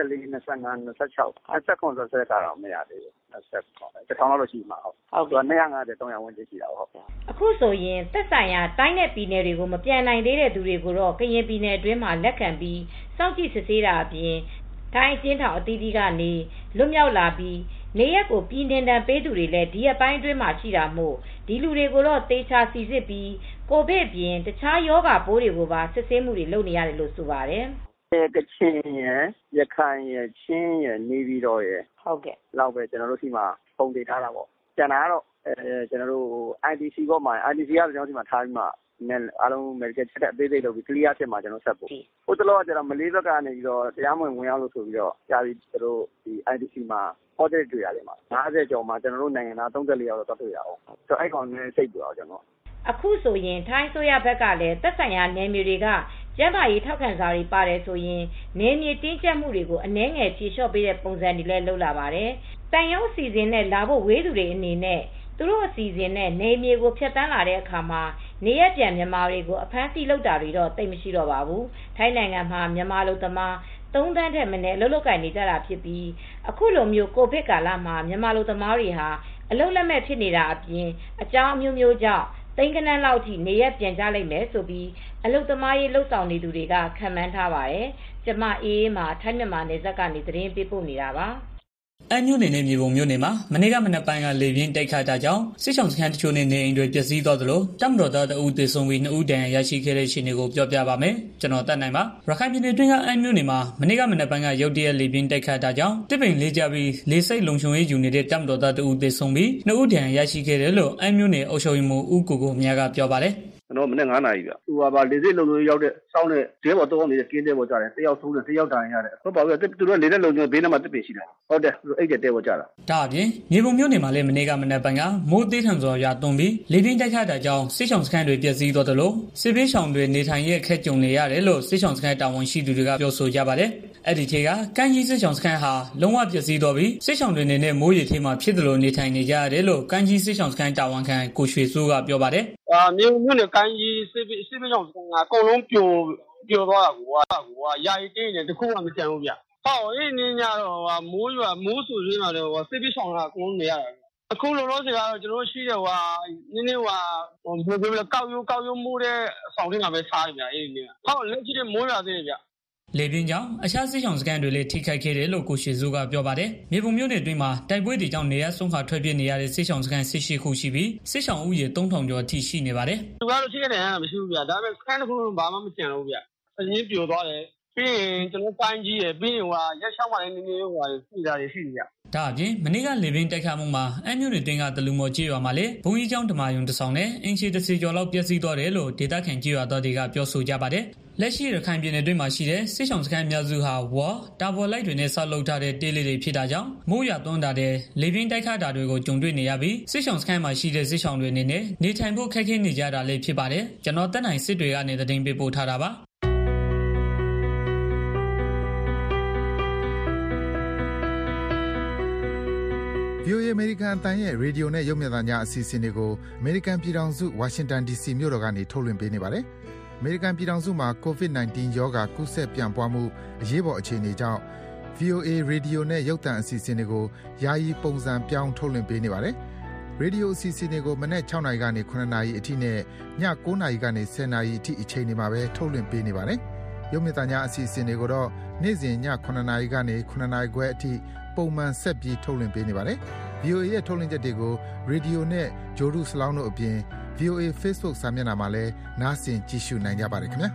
ဆိုဆက်ကတော့မရသေးဘူး။ဆက်တော့တစ်ထောင်လောက်ရှိမှာဟုတ်။ဟုတ်ကဲ့၂၅၀ ၃၀၀ဝန်းကျင်ရှိတာဟုတ်။အခုဆိုရင်သက်ဆိုင်ရာတိုင်းနယ်ပြည်နယ်တွေကိုမပြန်နိုင်သေးတဲ့သူတွေကိုတော့ကရင်ပြည်နယ်အတွင်းမှာလက်ခံပြီးစောင့်ကြည့်စစ်ဆေးတာအပြင်ထိုင်းကျင်းထောင်အသီးသီးကနေလွတ်မြောက်လာပြီးနေရက်ကိုပြည်နှင်တန်ပေးသူတွေလည်းဒီအပိုင်းအတွင်းမှာရှိတာမို့ဒီလူတွေကိုတော့သေချာစီစစ်ပြီးကိုဗစ်အပြင်တခြားရောဂါပိုးတွေကိုပါစစ်ဆေးမှုတွေလုပ်နေရတယ်လို့ဆိုပါတယ်။ကချင်ရယ်ရခိုင်ရယ်ချင်းရယ်နေပြည်တော်ရယ်ဟုတ်ကဲ့လောက်ပဲကျွန်တော်တို့ဒီမှာပုံတည်ထားတာပေါ့ကျန်တာကတော့အဲကျွန်တော်တို့ I D C ပေါ်မှာ I D C ကကျွန်တော်ဒီမှာထားပြီးမှနဲ့အားလုံး medical check အသေးသေးလုပ်ပြီး clear ဖြစ်မှာကျွန်တော်ဆက်ပို့ဟိုတလောကကျွန်တော်မလေးဘက်ကနေပြီးတော့တရားမဝင်ဝင်ရောက်လို့ဆိုပြီးတော့ကြာပြီးတို့ဒီ I D C မှာ audit တွေ့ရတယ်မှာ၅၀ကျော်မှာကျွန်တော်တို့နိုင်ငံသား၃၄ယောက်တော့တွေ့ရအောင်ဆိုတော့အဲ့ကောင်နဲ့စိတ်ပူအောင်ကျွန်တော်အခုဆိုရင်ထိုင်းဆိုရဘက်ကလည်းသက်ဆိုင်ရာနယ်မြေတွေကကျန်းမာရေးထောက်ခံစာတွေပါတယ်ဆိုရင်နယ်မြေတင်းကျပ်မှုတွေကိုအနည်းငယ်ဖြေလျှော့ပေးတဲ့ပုံစံတွေလည်းလုပ်လာပါတယ်။တန်ရုံးစီစဉ်နဲ့လာဖို့ဝေးသူတွေအနေနဲ့သူတို့အစီအစဉ်နဲ့နေမြေကိုဖျက်ဆီးလာတဲ့အခါမှာနေရပြန်မြန်မာတွေကိုအဖမ်းဆီးလုပ်တာတွေတော့တိတ်မရှိတော့ပါဘူး။ထိုင်းနိုင်ငံမှာမြန်မာလူသမားသုံးသန်းထက်မနည်းအလုပ်လုပ်ကိုင်နေကြတာဖြစ်ပြီးအခုလိုမျိုးကိုဗစ်ကာလမှာမြန်မာလူသမားတွေဟာအလုပ်လက်မဲ့ဖြစ်နေတာအပြင်အကြောင်းအမျိုးမျိုးကြောင့်သိန်းကနန်းလောက်ထိနေရပြန်ကြလိမ့်မယ်ဆိုပြီးအလုသမားရေးလှုပ်ဆောင်နေသူတွေကခံမှန်းထားပါတယ်။ကျမအေးအေးမှာထိုင်းမြန်မာနယ်စပ်ကနေသတင်းပေးပို့နေတာပါ။အမျိုးနယ်နဲ့မြေပုံမြို့နယ်မှာမနေ့ကမနက်ပိုင်းကလေပြင်းတိုက်ခတ်တာကြောင့်စစ်ဆောင်စခန်းတချို့နဲ့နေအိမ်တွေပျက်စီးသွားသလိုတပ်မတော်သားတအုပ်သေဆုံးပြီးနှစ်ဦးဒဏ်ရာရရှိခဲ့တဲ့အခြေအနေကိုပြောပြပါမယ်။ကျွန်တော်တက်နိုင်ပါ။ရခိုင်ပြည်နယ်တွင်းကအမျိုးနယ်မှာမနေ့ကမနက်ပိုင်းကရုတ်တရက်လေပြင်းတိုက်ခတ်တာကြောင့်တစ်ပင်လေးကြပြီးလေစိတ်လုံခြုံရေးယူနေတဲ့တပ်မတော်သားတအုပ်သေဆုံးပြီးနှစ်ဦးဒဏ်ရာရရှိခဲ့တယ်လို့အမျိုးနယ်အုပ်ချုပ်ရေးမှူးဦးကိုကိုမြတ်ကပြောပါတယ်။ကျွန်တော်မနေ့ငါးနာရီပြသူကပါလေစိတ်လုံလို့ရောက်တဲ့စောင်းတဲ့ဒဲပေါ်တော့နေတဲ့ကင်းတဲ့ပေါ်ကြတယ်တယောက်ဆုံးတယ်တယောက်တိုင်ရတယ်ဟုတ်ပါဘူးသူတို့လေတဲ့လုံဘေးနားမှာတစ်ပင်ရှိတယ်ဟုတ်တယ်သူအဲ့တဲ့တဲပေါ်ကြတာဒါအပြင်မြေပုံမြို့နယ်မှာလည်းမနေ့ကမနက်ပိုင်းကမိုးသေးထန်စွာရွာသွန်းပြီးလေပြင်းတိုက်ခတ်တာကြောင့်စစ်ဆောင်စခန်းတွေပျက်စီးသွားသလိုစစ်ဘေးရှောင်တွေနေထိုင်ရအခက်ကြုံနေရတယ်လို့စစ်ဆောင်စခန်းတာဝန်ရှိသူတွေကပြောဆိုကြပါတယ်အဲ့ဒီထဲကကမ်းကြီးစစ်ဆောင်စခန်းဟာလုံးဝပျက်စီးသွားပြီးစစ်ဆောင်တွေနေနဲ့မိုးရေထဲမှာဖြစ်တယ်လို့နေထိုင်နေကြရတယ်လို့ကမ်းကြီးစစ်ဆောင်စခန်းတာဝန်ခံကိုရွှေစိုးကပြောပါတယ်။အာမြို့မြို့နဲ့ကမ်းကြီးစစ်စစ်ဆောင်စခန်းကအကုန်လုံးပြိုပြိုသွားတာကွာကွာယာယီတင်းနေတခုမှမကျန်ဘူးဗျ။ဟောအေးနေညတော့မိုးရွာမိုးဆူရင်းမှာတော့စစ်ဆောင်ကအကုန်လုံးနေရတာ။အခုလောလောဆယ်ကတော့ကျွန်တော်ရှိတယ်ဟိုနည်းနည်းဟိုဟိုဘယ်လိုကောက်ရိုးကောက်ရိုးမိုးတဲ့ဆောင်တွေမှာပဲစားရဗျအေးနေ။ဟောလက်ရှိတဲ့မိုးရွာသေးတယ်ဗျ။လေပြင်းကြောင့်အခြားစစ်ဆောင်စခန်းတွေလည်းထိခိုက်ခဲ့တယ်လို့ကိုရွှေစိုးကပြောပါတယ်။မြေပုံမြို့နယ်အတွင်းမှာတိုက်ပွဲတွေကြောင့်နေရဆုံးခါထွက်ပြေးနေရတဲ့စစ်ဆောင်စခန်း၁၈ခုရှိပြီးစစ်ဆောင်ဥယျာဉ်သုံးထောင်ကျော်အထိရှိနေပါတယ်။သူကတော့ရှိခဲ့တယ်မရှိဘူးဗျ။ဒါပေမဲ့စခန်းတစ်ခုလုံးဘာမှမကျန်ဘူးဗျ။အရင်ပြိုသွားတယ်။ပြီးရင်ကျွန်တော်တိုင်းကြီးရယ်ပြီးရင်ဟိုရက်ချောင်းမှလည်းနည်းနည်းဟိုရှိတာတွေရှိနေဗျ။ဒါအပြင်မနေ့ကလေပြင်းတိုက်ခတ်မှုမှာအမ်းမြို့နယ်တွင်းကတလူမော်ကျေးရွာမှာလည်းဘုံကြီးကျောင်းဓမ္မယုံတစ်ဆောင်နဲ့အင်ချီတစ်စီကျော်လောက်ပျက်စီးသွားတယ်လို့ဒေသခံကျေးရွာသားတွေကပြောဆိုကြပါတယ်။လက်ရှိရခိုင်ပြည်နယ်တွင်းမှာရှိတဲ့စစ်ဆောင်စခန်းများစုဟာဝါတာပေါ်လိုက်တွေနဲ့ဆောက်လုပ်ထားတဲ့တေးလေးတွေဖြစ်တာကြောင့်မိုးရွာသွန်းတာတဲ့လေပြင်းတိုက်ခတ်တာတွေကိုကြုံတွေ့နေရပြီးစစ်ဆောင်စခန်းမှာရှိတဲ့စစ်ဆောင်တွေအနေနဲ့နေထိုင်ဖို့ခက်ခဲနေကြတာလည်းဖြစ်ပါတယ်။ကျွန်တော်တက်နိုင်စစ်တွေကနေသတင်းပေးပို့ထားတာပါ။ဗီအိုအေ American အသံရဲ့ရေဒီယိုနဲ့ရုပ်မြင်သံကြားအစီအစဉ်တွေကို American ပြည်ထောင်စုဝါရှင်တန် ဒီစီ မြို့တော်ကနေထုတ်လွှင့်ပေးနေပါတယ်။ American ပြည်ထောင်စုမှာ ကိုဗစ်၁၉ ရောဂါကူးစက်ပြန့်ပွားမှုအရေးပေါ်အခြေအနေကြောင့် ဗီအိုအေ ရေဒီယိုနဲ့ရုပ်သံအစီအစဉ်တွေကိုယာယီပုံစံပြောင်းထုတ်လွှင့်ပေးနေပါတယ်။ ရေဒီယိုအစီအစဉ်တွေကိုမနက်၆နာရီကနေ၇နာရီအထိနဲ့ည၉နာရီကနေ၁၀နာရီအထိအချိန်တွေမှာပဲထုတ်လွှင့်ပေးနေပါတယ်။ရုပ်မြင်သံကြားအစီအစဉ်တွေကိုတော့နေ့စဉ်ည၇နာရီကနေ၇နာရီခွဲအထိပုံမှန်ဆက်ပြီးထုတ်လွှင့်ပေးနေပါတယ်။ ဗီအိုအေရဲ့ထုတ်လွှင့်ချက်တွေကိုရေဒီယိုနဲ့ဂျိုဒူးစလောင်းတို့အပြင် ဗီအိုအေ Facebook စာမျက်နှာမှာလည်းနားဆင်ကြည့်ရှုနိုင်ကြပါတယ်ခင်ဗျာ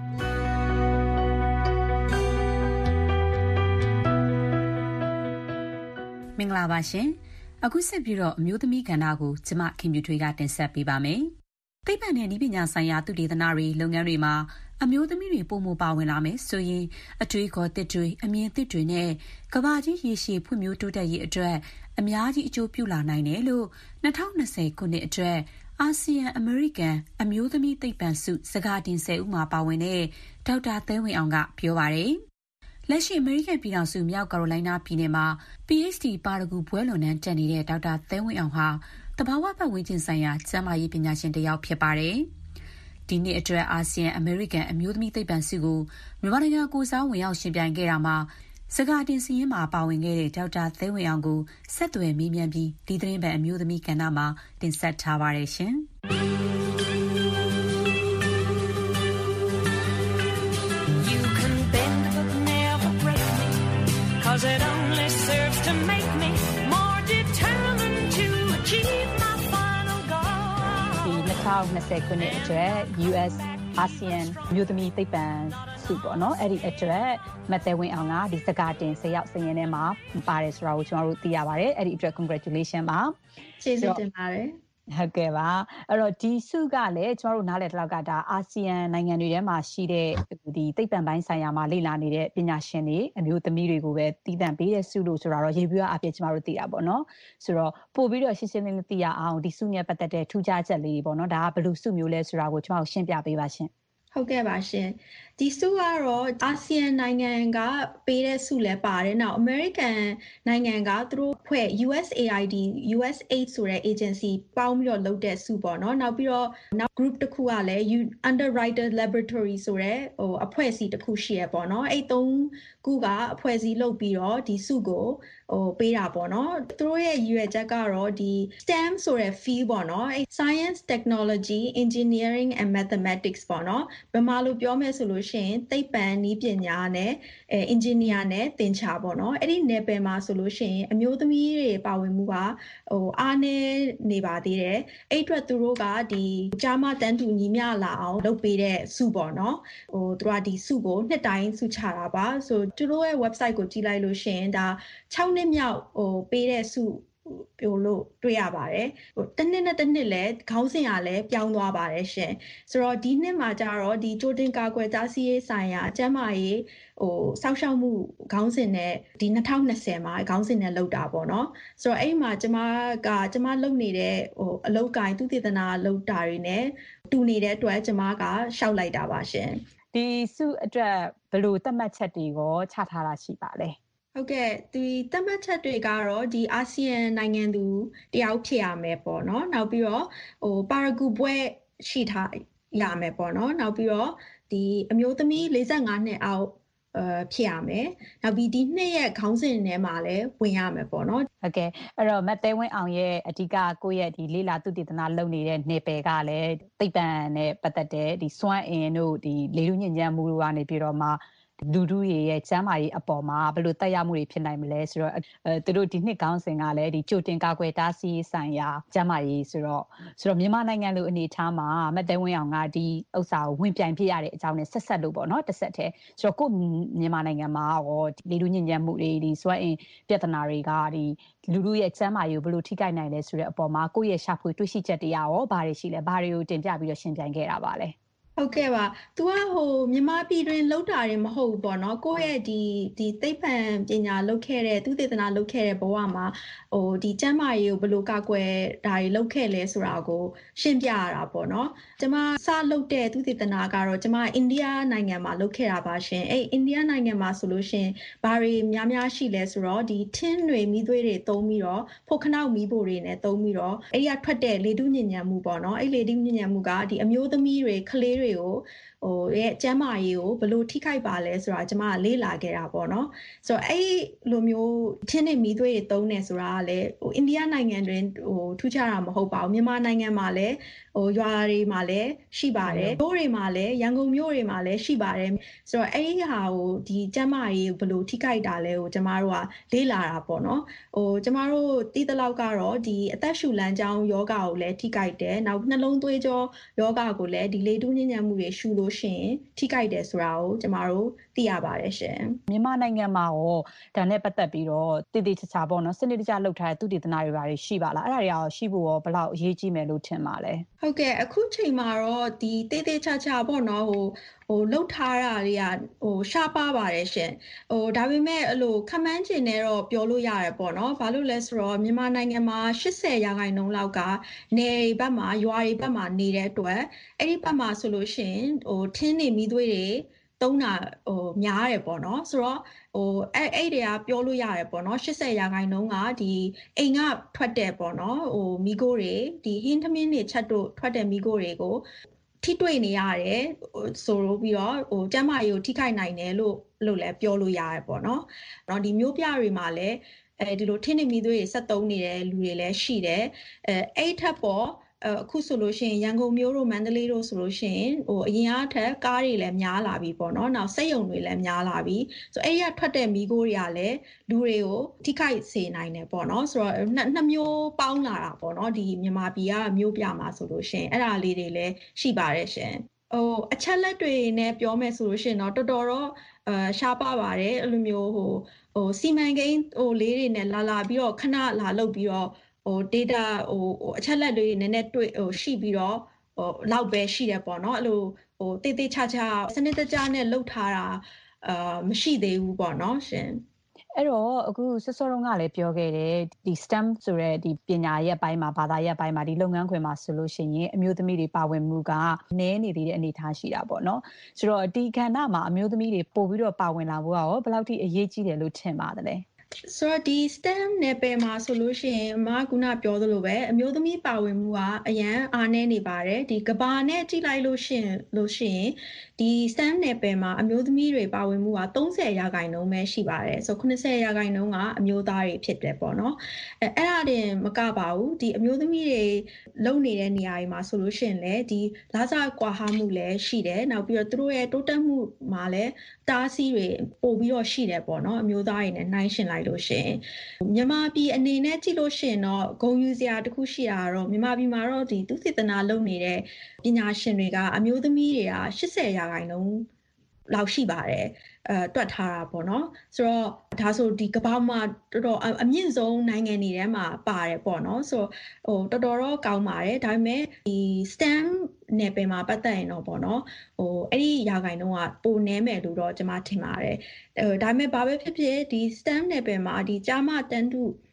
မင်္ဂလာပါရှင်အခုဆက်ပြီးတော့အမျိုးသမီးကဏ္ဍကိုကျမခင်ပြူထွေးကတင်ဆက်ပေးပါမယ်သိပ္ပံနဲ့နည်းပညာဆိုင်ရာသုတေသနတွေလုပ်ငန်းတွေမှာအမျိုးသမီးတွေပုံမပါဝင်လာမယ်ဆိုရင်အတွေးခေါ်သစ်တွေအမြင်သစ်တွေနဲ့ကမ္ဘာကြီးရေရှည်ဖွံ့ဖြိုးတိုးတက်ရေးအတွက်အများကြီးအကျိုးပြုလာနိုင်တယ်လို့၂၀၂၀ခုနှစ်အတွက်အာဆီယံအမေရိကန်အမျိုးသမီးသိပ္ပံစုစကားတင်၁၀ဦးမှာပါဝင်တဲ့ဒေါက်တာသဲဝင်အောင်ကပြောပါတယ်လက်ရှိအမေရိကန်ပြည်ထောင်စုမြောက်ကာရိုလိုင်းနားပြည်နယ်မှာ PhD ပါရဂူဘွဲ့လွန်တန်းတက်နေတဲ့ဒေါက်တာသဲဝင်အောင်ဟာတဘာဝပတ်ဝန်းကျင်ဆိုင်ရာကျန်းမာရေးပညာရှင်တစ်ယောက်ဖြစ်ပါတယ်ဒီနှစ်အတွက်အာဆီယံအမေရိကန်အမျိုးသမီးသိပ္ပံစုကိုမြန်မာနိုင်ငံကိုစားဝင်ရောက်ရှင်ပြိုင်ခဲ့တာမှာစကားတင်စီရင်မှာပါဝင်ခဲ့တဲ့ဒေါက်တာသဲဝင်အောင်ကိုဆက်သွယ်မေးမြန်းပြီးဒီသတင်းပတ်အမျိုးသမီးကဏ္ဍမှာတင်ဆက်ထားပါတယ်ရှင်။ You can bend but never break me cause it only serves to make me more determined to achieve my final goal ဒီ၂၀၂၀ခုနှစ်အတွက် U S အာဆီယံမြို့သမီးသိပ္ပံစုပေါ့နော်အဲ့ဒီအတွက်မသက်ဝင်းအောင်ကဒီစကားတင်၁၀ယောက်စင်ရင်ထဲမှာပါတယ်ဆိုတာကိုကျွန်တော်တို့သိရပါတယ်အဲ့ဒီအတွက် congratulation ပါကျေးဇူးတင်ပါတယ်ဟုတ်ကဲ့ပါအဲ့တော့ဒီစုကလည်းကျွန်တော်တို့နားလည်တဲ့လောက်ကဒါအာဆီယံနိုင်ငံတွေထဲမှာရှိတဲ့ဒီသိပ္ပံပိုင်းဆိုင်ရာမှာလေ့လာနေတဲ့ပညာရှင်တွေအမျိုးသမီးတွေကိုပဲတည်တံ့ပေးတဲ့စုလို့ဆိုတာတော့ရေပြွားအပြည့်ကျွန်တော်တို့သိတာပေါ့နော်ဆိုတော့ပို့ပြီးတော့ရှင်းရှင်းလင်းလင်းသိရအောင်ဒီစုနဲ့ပတ်သက်တဲ့ထူးခြားချက်လေးပေါ့နော်ဒါကဘယ်လိုစုမျိုးလဲဆိုတာကိုကျွန်တော်ရှင်းပြပေးပါရှင်ဟုတ်ကဲ့ပါရှင်ဒီစုကတော့အာဆီယံနိုင်ငံကပေးတဲ့စုလည်းပါတယ်နောက် American နိုင်ငံကသူတို့ဖွဲ့ U S A I D U S A I D ဆိုတဲ့ agency ပေါင်းပြီးတော့လုပ်တဲ့စုပေါ့နော်နောက်ပြီးတော့နောက် group တစ်ခုကလည်း Underwriter Laboratory ဆိုတဲ့ဟိုအဖွဲ့အစည်းတစ်ခုရှိရပေါ့နော်အဲ့သုံးခုကအဖွဲ့အစည်းလုပ်ပြီးတော့ဒီစုကိုဟိုပေးတာပေါ့နော်သူတို့ရဲ့ရည်ရွယ်ချက်ကတော့ဒီ STEM ဆိုတဲ့ field ပေါ့နော်အဲ့ Science Technology Engineering and Mathematics ပေါ့နော်ဘယ်မှာလို့ပြောမယ်ဆိုလို့ရှိရင်သိပ္ပံနည်းပညာနဲ့အဲ engineer နဲ့သင်္ချာပေါ့နော်အဲ့ဒီ level မှာဆိုလို့ရှိရင်အမျိုးသမီးတွေပါဝင်မှုကဟိုအားနည်းနေပါသေးတယ်အဲ့အတွက်သူတို့ကဒီကြားမတန်းတူညီမျှလာအောင်လုပ်ပေးတဲ့စုပေါ့နော်ဟိုသူတို့ကဒီစုကိုနှစ်တိုင်းစုချတာပါဆိုသူတို့ရဲ့ website ကိုကြည့်လိုက်လို့ရှိရင်ဒါ၆နှစ်မြောက်ဟိုပေးတဲ့စုပြောလို့တွေ့ရပါတယ်ဟိုတစ်နှစ်နဲ့တစ်နှစ်လဲခေါင်းစဉ်ကလည်းပြောင်းသွားပါတယ်ရှင်ဆိုတော့ဒီနှစ်မှာကျတော့ဒီကြိုတင်ကာကွယ်တားဆီးရေးဆိုင်ရာအကျန်းမာရေးဟိုစောင့်ရှောက်မှုခေါင်းစဉ်နဲ့ဒီ၂၀၂၀မှာခေါင်းစဉ်နဲ့လုပ်တာပေါ့နော်ဆိုတော့အဲ့မှာကျမကကျမလုပ်နေတဲ့ဟိုအလုပ်ကိုင်းသူတည်တနာလုပ်တာတွေနဲ့တူနေတဲ့အတွက်ကျမကရှောက်လိုက်တာပါရှင်ဒီစုအတွက်ဘယ်လိုသတ်မှတ်ချက်တွေကိုချထားတာရှိပါလဲဟုတ်ကဲ့ဒီသတ်မှတ်ချက်တွေကတော့ဒီအာဆီယံနိုင်ငံသူတယောက်ဖြစ်ရမယ်ပေါ့နော်နောက်ပြီးတော့ဟိုပါရဂူပွဲရှိထားရမယ်ပေါ့နော်နောက်ပြီးတော့ဒီအမျိုးသမီး၄၅နှစ်အောက်အဲဖြစ်ရမယ်နောက်ပြီးဒီနှစ်ရဲ့ခေါင်းစဉ်ထဲမှာလည်းဝင်ရမယ်ပေါ့နော်ဟုတ်ကဲ့အဲ့တော့မတ်တဲဝင်းအောင်ရဲ့အဓိကကိုယ့်ရဲ့ဒီလေးလာသုတေသနလုပ်နေတဲ့နယ်ပယ်ကလည်းသိပ္ပံနဲ့ပတ်သက်တဲ့ဒီစွမ်းအင်တို့ဒီလေထုညစ်ညမ်းမှုတို့ကနေပြီးတော့မှလူထုရဲ့ကျန်းမာရေးအပေါ်မှာဘယ်လိုတက်ရောက်မှုတွေဖြစ်နိုင်မလဲဆိုတော့အဲသူတို့ဒီနှစ်ခေါင်းစဉ်ကလည်းဒီကြိုတင်ကာကွယ်တားဆီးဆိုင်ရာကျန်းမာရေးဆိုတော့ဆိုတော့မြန်မာနိုင်ငံလိုအနေအထားမှာမတ်တဲဝင်းအောင်ကဒီဥစ္စာကိုဝင်ပြိုင်ဖြစ်ရတဲ့အကြောင်းနဲ့ဆက်ဆက်လို့ပေါ့နော်တစ်ဆက်တည်းဆိုတော့ကိုမြန်မာနိုင်ငံမှာရောလေထုညစ်ညမ်းမှုတွေဒီစွမ်းအင်ပြဿနာတွေကဒီလူထုရဲ့ကျန်းမာရေးကိုဘယ်လိုထိခိုက်နိုင်လဲဆိုတဲ့အပေါ်မှာကိုယ့်ရဲ့ရှာဖွေတွေ့ရှိချက်တွေရောဘာတွေရှိလဲဘာတွေကိုတင်ပြပြီးတော့ရှင်းပြခဲ့တာပါလဲဟုတ်ကဲ့ပါ။ तू ကဟိုမြန်မာပြည်တွင်လောက်တာတွေမဟုတ်ဘူးပေါ့နော်။ကိုယ့်ရဲ့ဒီဒီသိပ္ပံပညာလုပ်ခဲ့တဲ့သူတေသနာလုပ်ခဲ့တဲ့ဘဝမှာဟိုဒီကျမ်းမာရေးကိုဘယ်လိုကာကွယ်တာတွေလုပ်ခဲ့လဲဆိုတာကိုရှင်းပြရတာပေါ့နော်။ကျွန်မစလုပ်တဲ့သူတေသနာကတော့ကျွန်မအိန္ဒိယနိုင်ငံမှာလုပ်ခဲ့တာပါရှင်။အဲ့အိန္ဒိယနိုင်ငံမှာဆိုလို့ရှင်ဘာတွေများများရှိလဲဆိုတော့ဒီထင်းတွေမီးသွေးတွေသုံးပြီးတော့ဖို့ခနောက်မီးဖိုတွေနဲ့သုံးပြီးတော့အဲ့ဒီကထွက်တဲ့လေထုညစ်ညမ်းမှုပေါ့နော်။အဲ့လေထုညစ်ညမ်းမှုကဒီအမျိုးသမီးတွေကလေးတွေကိုဟိုရဲ့ကျမ်းမာရေးကိုဘယ်လိုထိခိုက်ပါလဲဆိုတာကျွန်မကလေ့လာခဲ့တာပေါ့နော်ဆိုတော့အဲ့လိုမျိုးထင်းနေမီးသွေးတွေသုံးနေဆိုတာကလည်းဟိုအိန္ဒိယနိုင်ငံတွင်ဟိုထူးခြားတာမဟုတ်ပါဘူးမြန်မာနိုင်ငံမှာလည်းဟိုရွာတွေမှာလည်းရှိပါတယ်မြို့တွေမှာလည်းရန်ကုန်မြို့တွေမှာလည်းရှိပါတယ်ဆိုတော့အဲ့ဒီဟာကိုဒီကျမ်းမာရေးဘယ်လိုထိခိုက်တာလဲကိုကျွန်မတို့ကလေ့လာတာပေါ့နော်ဟိုကျွန်မတို့သိသလောက်ကတော့ဒီအသက်ရှူလမ်းကြောင်းယောဂကိုလည်းထိခိုက်တယ်နောက်နှလုံးသွေးကြောယောဂကိုလည်းဒီလေထုညစ်ညမ်းမှုတွေရှူလို့ရှင်ထိခိုက်တယ်ဆိုတာကိုကျမတို့သိရပါတယ်ရှင်မြန်မာနိုင်ငံမှာရောဒါနဲ့ပတ်သက်ပြီးတော့တည်တည်ချာချာပေါ့နော်စနစ်တကျလုပ်ထားတဲ့သုတေသနတွေဘာတွေရှိပါလားအဲ့ဒါတွေရောရှိဖို့ရောဘယ်လောက်အရေးကြီးမယ်လို့ထင်ပါလဲဟုတ်ကဲ့အခုချိန်မှာတော့ဒီတည်တည်ချာချာပေါ့နော်ဟိုဟိုလှုပ်ထားတာတွေကဟိုရှားပါပါတယ်ရှင်ဟိုဒါပေမဲ့အဲ့လိုခမန်းကျင်နဲ့တော့ပြောလို့ရတယ်ပေါ့နော်ဘာလို့လဲဆိုတော့မြန်မာနိုင်ငံမှာ၈၀ရာခိုင်နှုန်းလောက်ကနေဘက်မှာရွာတွေဘက်မှာနေတဲ့အတွက်အဲ့ဒီဘက်မှာဆိုလို့ရှင်ဟိုထင်းနေမိသွေးတွေသုံးတာဟိုများတယ်ပေါ့နော်ဆိုတော့ဟိုအဲ့အဲ့တွေကပြောလို့ရတယ်ပေါ့နော်၈၀ရာခိုင်နှုန်းကဒီအိမ်ကထွက်တဲ့ပေါ့နော်ဟိုမိကိုတွေဒီဟင်းသမင်းတွေချက်တို့ထွက်တဲ့မိကိုတွေကိုထိတွေ့နေရတယ်ဆိုလို့ပြီးတော့ဟိုကျန်းမာရေးကိုထိခိုက်နိုင်တယ်လို့လို့လည်းပြောလို့ရတယ်ပေါ့နော်။တော့ဒီမျိုးပြတွေမှာလည်းအဲဒီလိုထင်းနေမိသွေးတွေဆက်သုံးနေတဲ့လူတွေလည်းရှိတယ်။အဲအဲ့ထက်ပေါ်အခုဆိုလို့ရှိရင်ရန်ကုန်မြို့တို့မန္တလေးတို့ဆိုလို့ရှိရင်ဟိုအရင်အားထက်ကားတွေလည်းများလာပြီပေါ့နော်။နောက်စက်ရုံတွေလည်းများလာပြီ။ဆိုအဲ့ရထွက်တဲ့မိခိုးတွေကလည်းလူတွေကိုထိခိုက်စေနိုင်တယ်ပေါ့နော်။ဆိုတော့နှစ်မျိုးပေါင်းလာတာပေါ့နော်။ဒီမြန်မာပြည်ကမြို့ပြမှာဆိုလို့ရှိရင်အဲ့ဒါလေးတွေလည်းရှိပါတယ်ရှင်။ဟိုအချက်လက်တွေနဲ့ပြောမယ်ဆိုလို့ရှိရင်တော့တော်တော်တော့အာရှားပါပါတယ်အဲ့လိုမျိုးဟိုဟိုစီမံကိန်းဟိုလေးတွေနဲ့လာလာပြီးတော့ခဏလာလုပ်ပြီးတော့ဟို data ဟိုအချက်လက်တွေနည်းနည်းတွေ့ဟိုရှိပြီးတော့ဟိုလောက်ပဲရှိတယ်ပေါ့နော်အဲ့လိုဟိုတေးသေးချာချာစနစ်တကျနဲ့လုပ်ထားတာအာမရှိသေးဘူးပေါ့နော်ရှင်အဲ့တော့အခုစောစောတုန်းကလည်းပြောခဲ့တယ်ဒီ STEM ဆိုတဲ့ဒီပညာရဲ့အပိုင်းမှာဘာသာရဲ့အပိုင်းမှာဒီလုပ်ငန်းခွင်မှာဆိုလို့ရှိရင်အမျိုးသမီးတွေပါဝင်မှုကနည်းနေသေးတဲ့အနေအထားရှိတာပေါ့နော်ဆိုတော့ဒီကဏ္ဍမှာအမျိုးသမီးတွေပို့ပြီးတော့ပါဝင်လာဖို့ရောဘယ်လောက်ထိအရေးကြီးတယ်လို့ထင်ပါသလဲဆိုတော့ဒီ STEM နယ်ပယ်မှာဆိုလို့ရှိရင်အမကခုနပြောသလိုပဲအမျိုးသမီးပါဝင်မှုကအရန်အားနည်းနေပါတယ်ဒီကဘာနဲ့ကြည့်လိုက်လို့ရှိရင်လို့ရှိရင်ဒီ STEM နယ်ပယ်မှာအမျိုးသမီးတွေပါဝင်မှုက၃၀ရာခိုင်နှုန်းပဲရှိပါတယ်ဆိုတော့၉၀ရာခိုင်နှုန်းကအမျိုးသားတွေဖြစ်တယ်ပေါ့နော်အဲအဲ့ဒါတင်မကပါဘူးဒီအမျိုးသမီးတွေလုံနေတဲ့နေရာတွေမှာဆိုလို့ရှိရင်လည်းဒီလာစာကွာဟမှုလည်းရှိတယ်နောက်ပြီးတော့သူတို့ရဲ့တိုးတက်မှုမှာလည်းတားဆီးတွေပို့ပြီးတော့ရှိတယ်ပေါ့နော်အမျိုးသားတွေနဲ့နှိုင်းယှဉ်လိုက်လို့ရှိရင်မြန်မာပြည်အနေနဲ့ကြည့်လို့ရှိရင်တော့ဂုဏ်ယူစရာတစ်ခုရှိတာတော့မြန်မာပြည်မှာတော့ဒီသူစေတနာလုပ်နေတဲ့ပညာရှင်တွေကအမျိုးသမီးတွေက၈၀ရာခိုင်နှုန်းလောက်ရှိပါတယ်အဲတွက်ထားတာပေါ့နော်ဆိုတော့ဒါဆိုဒီကမ္ဘာမှာတော်တော်အမြင့်ဆုံးနိုင်ငံတွေထဲမှာပါတယ်ပေါ့နော်ဆိုတော့ဟိုတော်တော်တော့ကောင်းပါတယ်ဒါပေမဲ့ဒီ STEM နယ်ပယ်မှာပတ်သက်ရင်တော့ပေါ့နော်ဟိုအဲ့ဒီရာခိုင်နှုန်းကပိုနည်းမယ်လို့တော့ကျွန်မထင်ပါတယ်အဲဒါပေမဲ့ဘာပဲဖြစ်ဖြစ်ဒီ STEM နယ်ပယ်မှာဒီကြာမတန်းတု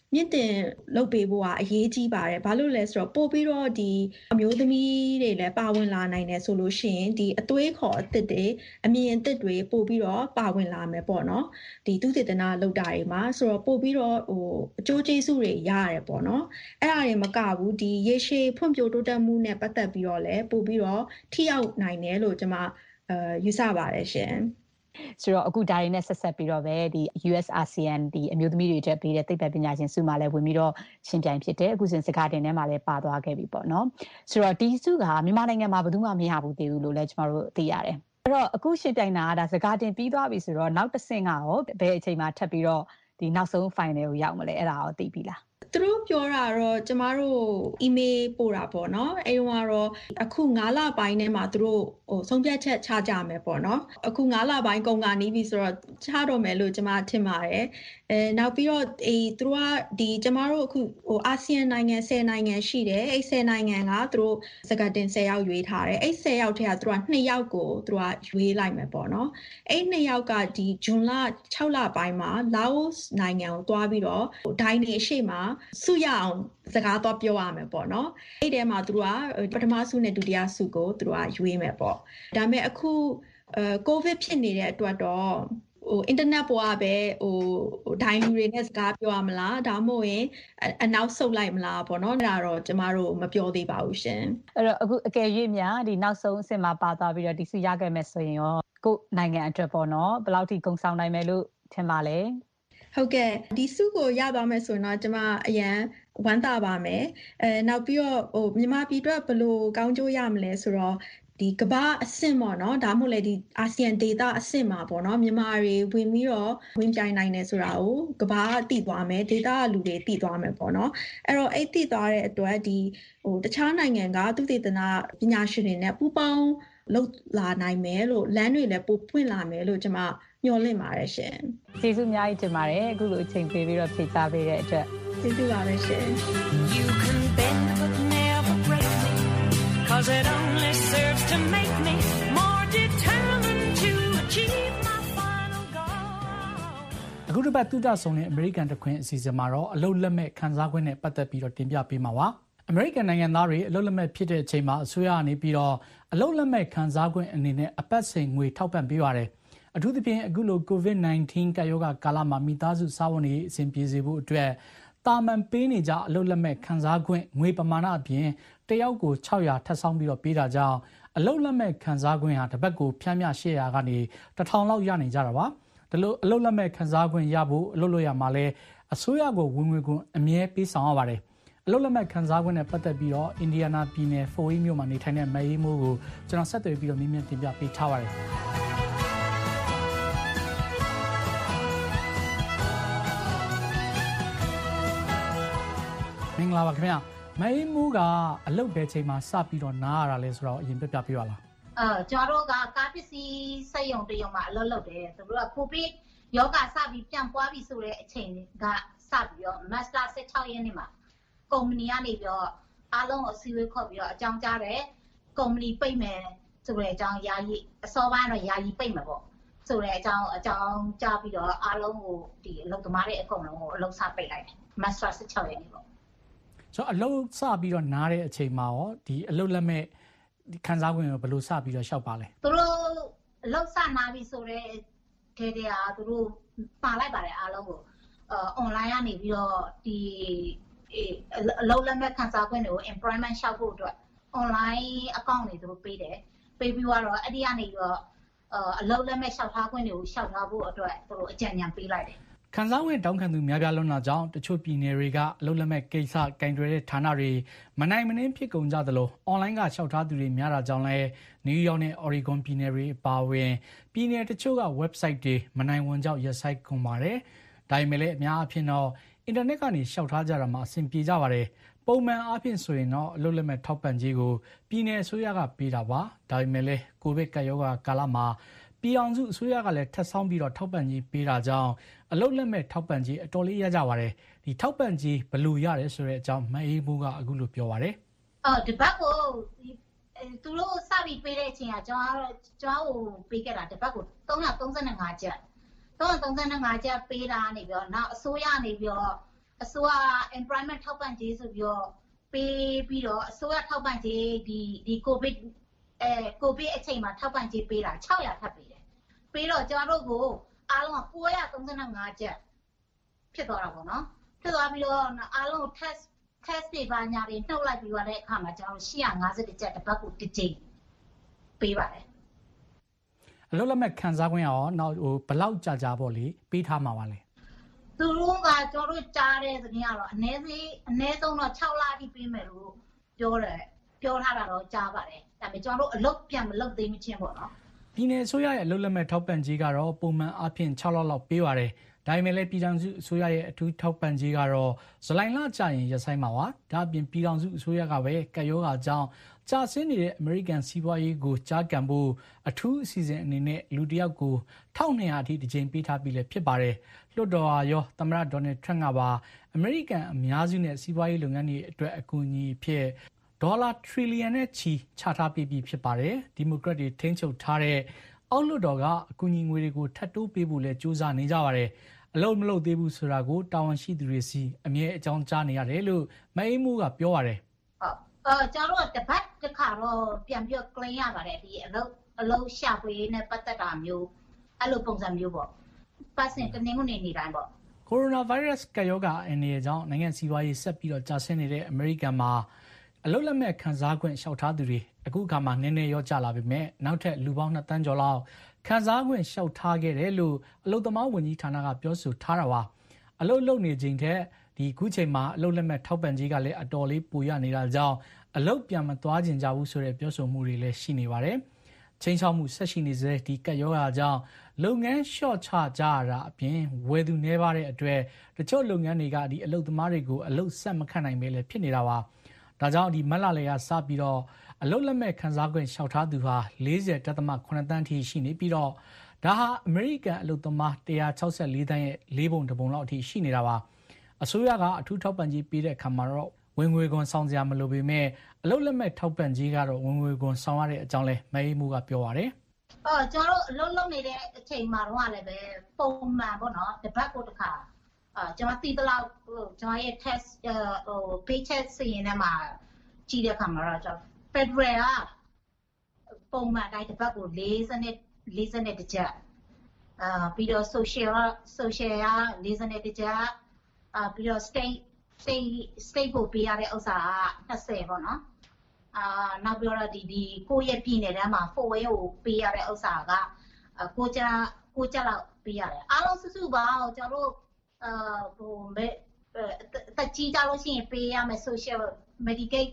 မြင့်တင်လုပ်ပေးဖို့ကအရေးကြီးပါတယ်ဘာလို့လဲဆိုတော့ပို့ပြီးတော့ဒီအမျိုးသမီးတွေလည်းပါဝင်လာနိုင်တယ်ဆိုလို့ရှိရင်ဒီအသွေးခေါ်အသစ်တွေအမြင်အသစ်တွေပို့ပြီးတော့ပါဝင်လာမယ်ပေါ့နော်ဒီသုတေသနလုပ်တာတွေမှာဆိုတော့ပို့ပြီးတော့ဟိုအကျိုးကျေးဇူးတွေရရတယ်ပေါ့နော်အဲ့ဒါတွေမကဘူးဒီရေရှည်ဖွံ့ဖြိုးတိုးတက်မှုနဲ့ပတ်သက်ပြီးတော့လည်းပို့ပြီးတော့ထိရောက်နိုင်တယ်လို့ကျွန်မအဲယူဆပါတယ်ရှင်ဆိုတော့အခုဒါတွေနဲ့ဆက်ဆက်ပြီးတော့ပဲဒီ U S A S E A N ဒီအမျိုးသမီးတွေတက်ပြီးတဲ့သိပ္ပံပညာရှင်စုမှလည်းဝင်ပြီးတော့ရှင်ပြိုင်ဖြစ်တယ်အခုစဉ်စကားတင်ထဲမှာလည်းပါသွားခဲ့ပြီပေါ့နော်ဆိုတော့ဒီစုကမြန်မာနိုင်ငံမှာဘယ်သူမှမရဘူးသေးဘူးလို့လည်းကျွန်တော်တို့သိရတယ်အဲ့တော့အခုရှင်ပြိုင်တာကဒါစကားတင်ပြီးသွားပြီဆိုတော့နောက်တစ်ဆင့်ကရောဘယ်အချိန်မှာထပ်ပြီးတော့ဒီနောက်ဆုံး final ကိုရောက်မလဲအဲ့ဒါရောသိပြီလားသူတို့ပြောတာတော့ကျမတို့ email ပို့တာပေါ့နော်အဲ့တော့ကတော့အခု၅လပိုင်းထဲမှာသူတို့ဟိုဆုံးဖြတ်ချက်ချကြမယ်ပေါ့နော်အခု၅လပိုင်းကုန်ကနေပြီဆိုတော့ချတော့မယ်လို့ကျမထင်ပါတယ်အဲနောက်ပြီးတော့အေးသူတို့ကဒီကျမတို့အခုဟိုအာဆီယံနိုင်ငံ၁၀နိုင်ငံရှိတယ်အဲ့၁၀နိုင်ငံကသူတို့စကားတင်၁၀ယောက်ရွေးထားတယ်အဲ့၁၀ယောက်ထဲကသူတို့က၂ယောက်ကိုသူတို့ကရွေးလိုက်မယ်ပေါ့နော်အဲ့၂ယောက်ကဒီဇွန်လ၆လပိုင်းမှာလာအိုနိုင်ငံကိုတွားပြီးတော့ဒိုင်းနေရှေ့မှာစုရအောင်စကားတော့ပြောရမယ်ပေါ့နော်အဲ့ဒီထဲမှာသူတို့ကပထမစုနဲ့ဒုတိယစုကိုသူတို့ကရွေးမယ်ပေါ့ဒါပေမဲ့အခုအဲကိုဗစ်ဖြစ်နေတဲ့အတွက်တော့ဟိုအင်တာနက်ပေါ်ကပဲဟိုဒိုင်းလူတွေနဲ့စကားပြောရမလားဒါမှမဟုတ်ရင်အနောက်ဆုတ်လိုက်မလားပေါ့နော်ဒါတော့ကျမတို့မပြောသေးပါဘူးရှင်အဲ့တော့အခုအကယ်၍များဒီနောက်ဆုံးအဆင့်မှာပါသွားပြီးတော့ဒီစုရခဲ့မယ်ဆိုရင်ရောကိုယ်နိုင်ငံအတွက်ပေါ့နော်ဘယ်လောက်ထိဂုဏ်ဆောင်နိုင်မယ်လို့ထင်ပါလဲဟုတ်ကဲ့ဒီစုကိုရသွားမယ်ဆိုရင်တော့ကျမအရန်ဝမ်းသာပါမယ်အဲနောက်ပြီးတော့ဟိုမြန်မာပြည်အတွက်ဘယ်လိုကောင်းကျိုးရမလဲဆိုတော့ဒီကမ္ဘာအဆင့်ပေါ့နော်ဒါမှမဟုတ်လေဒီအာဆီယံဒေသအဆင့်မှာပေါ့နော်မြန်မာတွေဝင်ပြီးတော့ဝင်ပြိုင်နိုင်တယ်ဆိုတာကိုကမ္ဘာသိသွားမယ်ဒေသကလူတွေသိသွားမယ်ပေါ့နော်အဲ့တော့အဲ့သိသွားတဲ့အတွက်ဒီဟိုတခြားနိုင်ငံကသုတေသနပညာရှင်တွေနဲ့ပူးပေါင်းလုပ်လာနိုင်မယ်လို့လမ်းတွေလည်းပိုပွင့်လာမယ်လို့ကျွန်မမျှော်လင့်ပါတယ်ရှင်ကျေးဇူးအများကြီးတင်ပါတယ်အခုလိုအချိန်ပေးပြီးတော့ဖြေကြားပေးတဲ့အတွက်ကျေးဇူးပါပဲရှင် You can bend but never break me cause it only serves to make me more determined to achieve my final goal အခုတစ်ပတ်သုတဆုံတဲ့ American တခွင်အစီအစဉ်မှာတော့အလုပ်လက်မဲ့ခန်းစားခွင့်နဲ့ပတ်သက်ပြီးတော့တင်ပြပေးမှာပါအမေရိကန်နိုင်ငံသားတွေအလုပ်လက်မဲ့ဖြစ်တဲ့အချိန်မှာအစိုးရကနေပြီးတော့အလုပ်လက်မဲ့ခံစားခွင့်အနေနဲ့အပတ်စဉ်ငွေထောက်ပံ့ပေးပါတယ်အထူးသဖြင့်အခုလို ကိုဗစ်၁၉ ကပ်ရောဂါကာလမှာမိသားစုစားဝတ်နေရေးအဆင်ပြေစေဖို့အတွက်တာမန်ပေးနေကြအလုပ်လက်မဲ့ခံစားခွင့်ငွေပမာဏအပြင်တယောက်ကို၆ရာထပ်ဆောင်းပြီးတော့ပေးတာကြောင့်အလုပ်လက်မဲ့ခံစားခွင့်ဟာတစ်ပတ်ကိုဖြန်းမျှ၈ရာကနေတစ်ထောင်လောက်ရနေကြတာပါဒါလို့အလုပ်လက်မဲ့ခံစားခွင့်ရဖို့အလုပ်လုပ်ရမှာလဲအစိုးရကိုဝင်ငွေခွန်အမြဲပေးဆောင်ရပါတယ်အလုပ်လက်မဲ့ခံစားခွင့်နဲ့ပတ်သက်ပြီးတော့အင်ဒီယာနာပြည်နယ်ဖိုဝေးမြို့မှာနေထိုင်တဲ့မအေးမိုးကိုကျွန်တော်ဆက်သွယ်ပြီးတော့မြင်းမြန်းတင်ပြပေးထားပါတယ်မင်္ဂလာပါခင်ဗျာမအေးမိုးကအလုပ်ပဲချိန်မှာစပြီးတော့နားရတာလဲဆိုတော့အရင်ပြပြပေးပါလားအဲကျွန်တော်တို့ကကားပစ္စည်းစက်ရုံတရုံမှာအလုပ်လုပ်တယ်သူတို့ကကိုဗစ်ရောဂါစပြီးပြန်ပွားပြီဆိုတဲ့အချိန်ကစပြီးတော့မတ်လ၁၆ရက်နေ့မှာကုမ္ပဏီကနေပြီးတော့အားလုံးကိုအစည်းအဝေးခေါ်ပြီးတော့အကြောင်းကြားတယ်ကုမ္ပဏီပိတ်မယ်ဆိုတဲ့အကြောင်းယာယီအစောပိုင်းတော့ယာယီပိတ်မယ်ပေါ့ဆိုတဲ့အကြောင်းအကြောင်းကြားပြီးတော့အားလုံးကိုဒီအလုပ်သမားတွေအကုန်လုံးကိုအလုပ်စပိတ်လိုက်တယ်မတ်လ၁၆ရက်နေ့ပေါ့ဆိုတော့အလုပ်စပြီးတော့နားတဲ့အချိန်မှာရောဒီအလုပ်လက်မဲ့ဒီခံစား권ကိုဘယ်လိုစပြီးတော့ရှောက်ပါလဲသူတို့အလုပ်စနားပြီးဆိုတဲ့ထဲထဲကသူတို့ပါလိုက်ပါတယ်အားလုံးကိုအွန်လိုင်းကနေပြီးတော့ဒီအလုပ်လက်မဲ့ခံစား권တွေကို employment ရှောက်ဖို့အတွက် online account တွေသူတို့ပေးတယ်ပေးပြီးတော့အဲ့ဒီကနေပြီးတော့အလုပ်လက်မဲ့ရှောက်ထား권တွေကိုရှောက်ထားဖို့အတွက်သူတို့အကြံဉာဏ်ပေးလိုက်တယ်ခံစား권တောင်းခံသူများပြားလွန်းတာကြောင့်တချို့ပြည်နယ်တွေကအလုပ်လက်မဲ့ကိစ္စကင်တွယ်တဲ့ဌာနတွေမနိုင်မနှင်းဖြစ်ကုန်ကြသလို online ကရှောက်ထားသူတွေများတာကြောင့်လည်းနယူးယောက်နဲ့ Oregon ပြည်နယ်တွေအပါအဝင်ပြည်နယ်တချို့က website တွေမနိုင်ဝန်ကြောင့်ရက်ဆိုင်ကုန်ပါတယ်။ဒါပေမဲ့လည်းအများအပြားတော့အင်တာနက်ကနေရှောက်ထားကြတာမှာအဆင်ပြေကြပါတယ်။ပုံမှန်အားဖြင့်ဆိုရင်တော့အလုပ်လက်မဲ့ထောက်ပံ့ကြေးကိုပြည်နယ်အစိုးရကပေးတာပါ။ဒါပေမဲ့လည်းကိုဗစ်ကပ်ရောဂါကာလမှာပြည်အောင်စုအစိုးရကလည်းထပ်ဆောင်းပြီးတော့ထောက်ပံ့ကြေးပေးတာကြောင့်အလုပ်လက်မဲ့ထောက်ပံ့ကြေးအတော်လေးရကြပါတယ်ဒီထောက်ပံ့ကြေးဘယ်လိုရတယ်ဆိုတဲ့အကြောင်းမအေးဘူးကအခုလိုပြောပါတယ်အော်ဒီဘက်ကိုသူတို့စပြီးပေးတဲ့အချိန်ကကျွန်တော်ကျွန်တော်ကိုပေးခဲ့တာဒီဘက်ကို၃၃၅ကျပ်၃၃၅ကျပ်ပေးတာနေပြီးတော့နောက်အစိုးရနေပြီးတော့အစိုးရ employment ထောက်ပံ့ကြေးဆိုပြီးတော့ပေးပြီးတော့အစိုးရထောက်ပံ့ကြေးဒီဒီ covid အဲ covid အချိန်မှာထောက်ပံ့ကြေးပေးတာ၆ရာထပ်ပေးတယ်ပေးတော့ကျွန်တော်တို့ကိုအားလုံးက၉၃၅ကျပ်ဖြစ်သွားတာပေါ့နော်ဖြစ်သွားပြီးတော့အားလုံး test test တွေပါညာတွေနှုတ်လိုက်ပြီးသွားတဲ့အခါမှာကျွန်တော်တို့၈၅၀ကျပ်တစ်ပတ်ကိုတစ်ကြိမ်ပေးပါတယ်အလုပ်လက်မဲ့ခံစားခွင့်ရောနောက်ဟိုဘလောက်ကြာကြာပေါ့လေပေးထားမှာပါလေသူတို့ကကျွန်တော်တို့ကြားတဲ့သတင်းကတော့အနည်းဆုံးအနည်းဆုံးတော့၆လအထိပေးမယ်လို့ပြောတယ်ပြောထားတာတော့ကြားပါတယ်ဒါပေမဲ့ကျွန်တော်တို့အလုပ်ပြန်မလုပ်သေးမချင်းပေါ့နော်ပြည်နယ်အစိုးရရဲ့အလုပ်လက်မဲ့ထောက်ပံ့ကြေးကတော့ပုံမှန်အဖြစ်၆လလောက်ပေးပါတယ်ဒါပေမဲ့လည်းပြည်ထောင်စုအစိုးရရဲ့အထူးထောက်ပံ့ကြေးကတော့ဇူလိုင်လကြာရင်ရပ်ဆိုင်းမှာပါဒါအပြင်ပြည်ထောင်စုအစိုးရကပဲကပ်ရောဂါကြောင့်ကြာဆင်းနေတဲ့အမေရိကန်စီးပွားရေးကိုကြားကန်ဖို့အထူးအစီအစဉ်အနေနဲ့လူတစ်ယောက်ကို၁၂၀၀အထိတစ်ကြိမ်ပေးထားပြီးလည်းဖြစ်ပါတယ်လွှတ်တော်ရောသမ္မတဒေါ်နယ်ထရန့်ကပါအမေရိကန်အများစုနဲ့စီးပွားရေးလုပ်ငန်းတွေအတွက်အကူအညီဖြစ်ဒေါ်လာထရီလီယံနဲ့ချီချထားပေးပြီးဖြစ်ပါတယ်ဒီမိုကရက်တွေထိန်းချုပ်ထားတဲ့အောက်လွှတ်တော်ကအကူအညီငွေတွေကိုထပ်တိုးပေးဖို့လည်းကြိုးစားနေကြပါတယ်အလုပ်မလုပ်သေးဘူးဆိုတာကိုတာဝန်ရှိသူတွေစီအမြဲအကြောင်းကြားနေရတယ်လို့မအေးမိုးကပြောပါတယ်ဟုတ်အော်ကျွန်တော်တို့တပတ်တစ်ခါတော့ပြန်ပြီး claim ရပါတယ်ဒီအလုပ်အလုပ်ရှာဖွေနဲ့ပတ်သက်တာမျိုးအဲ့လိုပုံစံမျိုးပေါ့ပတ်စင်တနင်္ဂနွေနေ့တိုင်းပေါ့ကိုရိုနာဗိုင်းရပ်စ်ကပ်ရောဂါအန္တရာယ်ကြောင့်နိုင်ငံစီးပွားရေးဆက်ပြီးတော့ကျဆင်းနေတဲ့အမေရိကန်မှာအလုပ်လက်မဲ့ခံစား권လျှောက်ထားသူတွေအခုအခါမှာနည်းနည်းရောကျလာပေမဲ့နောက်ထပ်လူပေါင်းနှစ်သန်းကျော်လောက်ခံစား권လျှောက်ထားခဲ့တယ်လို့အလုပ်သမားဝန်ကြီးဌာနကပြောဆိုထားတာပါအလုပ်လုပ်နေချိန်ထက်ဒီခုချိန်မှာအလုပ်လက်မဲ့ထောက်ပံ့ကြေးကလည်းအတော်လေးပိုရနေတာကြောင့်အလုပ်ပြန်မသွားကျင်ကြဘူးဆိုတဲ့ပြောဆိုမှုတွေလည်းရှိနေပါတယ်ချင်းချောက်မှုဆက်ရှိနေစေဒီကပ်ရောဂါကြောင့်လုပ်ငန်းလျှော့ချကြရတာအပြင်ဝယ်သူနှဲပါတဲ့အတွက်တချို့လုပ်ငန်းတွေကဒီအလုပ်သမားတွေကိုအလုပ်ဆက်မခန့်နိုင်ပဲလည်းဖြစ်နေတာပါဒါကြောင့်ဒီမက်လာလေကစပြီးတော့အလုပ်လက်မဲ့ခံစား권လျှောက်ထားသူဟာ၄၀.၇သန်းထိရှိနေပြီးတော့ဒါဟာအမေရိကန်အလုပ်သမား၁၆၄သန်းရဲ့လေးပုံတစ်ပုံလောက်အထိရှိနေတာပါအစိုးရကအထူးထောက်ပံ့ကြေးပေးတဲ့အခါမှာတော့ဝင်ငွေခွန်ဆောင်စရာမလိုပေမဲ့အလုပ်လက်မဲ့ထောက်ပံ့ကြေးကတော့ဝင်ငွေခွန်ဆောင်ရတဲ့အကြောင်းလဲမအေးမိုးကပြောပါတယ်အော်ကျွန်တော်တို့အလုပ်လုပ်နေတဲ့အချိန်မှာတော့လည်းပဲပုံမှန်ပေါ့နော်တစ်ပတ်ကိုတစ်ခါအာကျွန်တော်တီးတလောက်ဟိုကျွန်တော်ရဲ့ test ဟို paycheck စီရင်ထဲမှာကြည့်တဲ့အခါမှာတော့ကျွန်တော် Federal ကပုံမှန်တိုင်းတစ်ပတ်ကို၄၀နဲ့၄၀နဲ့တစ်ချက်အာပြီးတော့ social social က၄၀နဲ့တစ်ချက်အာပြီးတော့ state state state ကိုပေးရတဲ့ဥစ္စာက၂၀ပေါ့နော်အာနောက်ပြီးတော့ဒီဒီကိုယ့်ရဲ့ပြည်နယ်ထဲမှာ four way ကိုပေးရတဲ့ဥစ္စာကကိုကြကိုကြလောက်ပေးရတယ်အားလုံးစုစုပေါင်းကျွန်တော်တို့အာဟိုမဲ့တက်ကြီးကြလို့ရှိရင်ပေးရမယ် social medicaid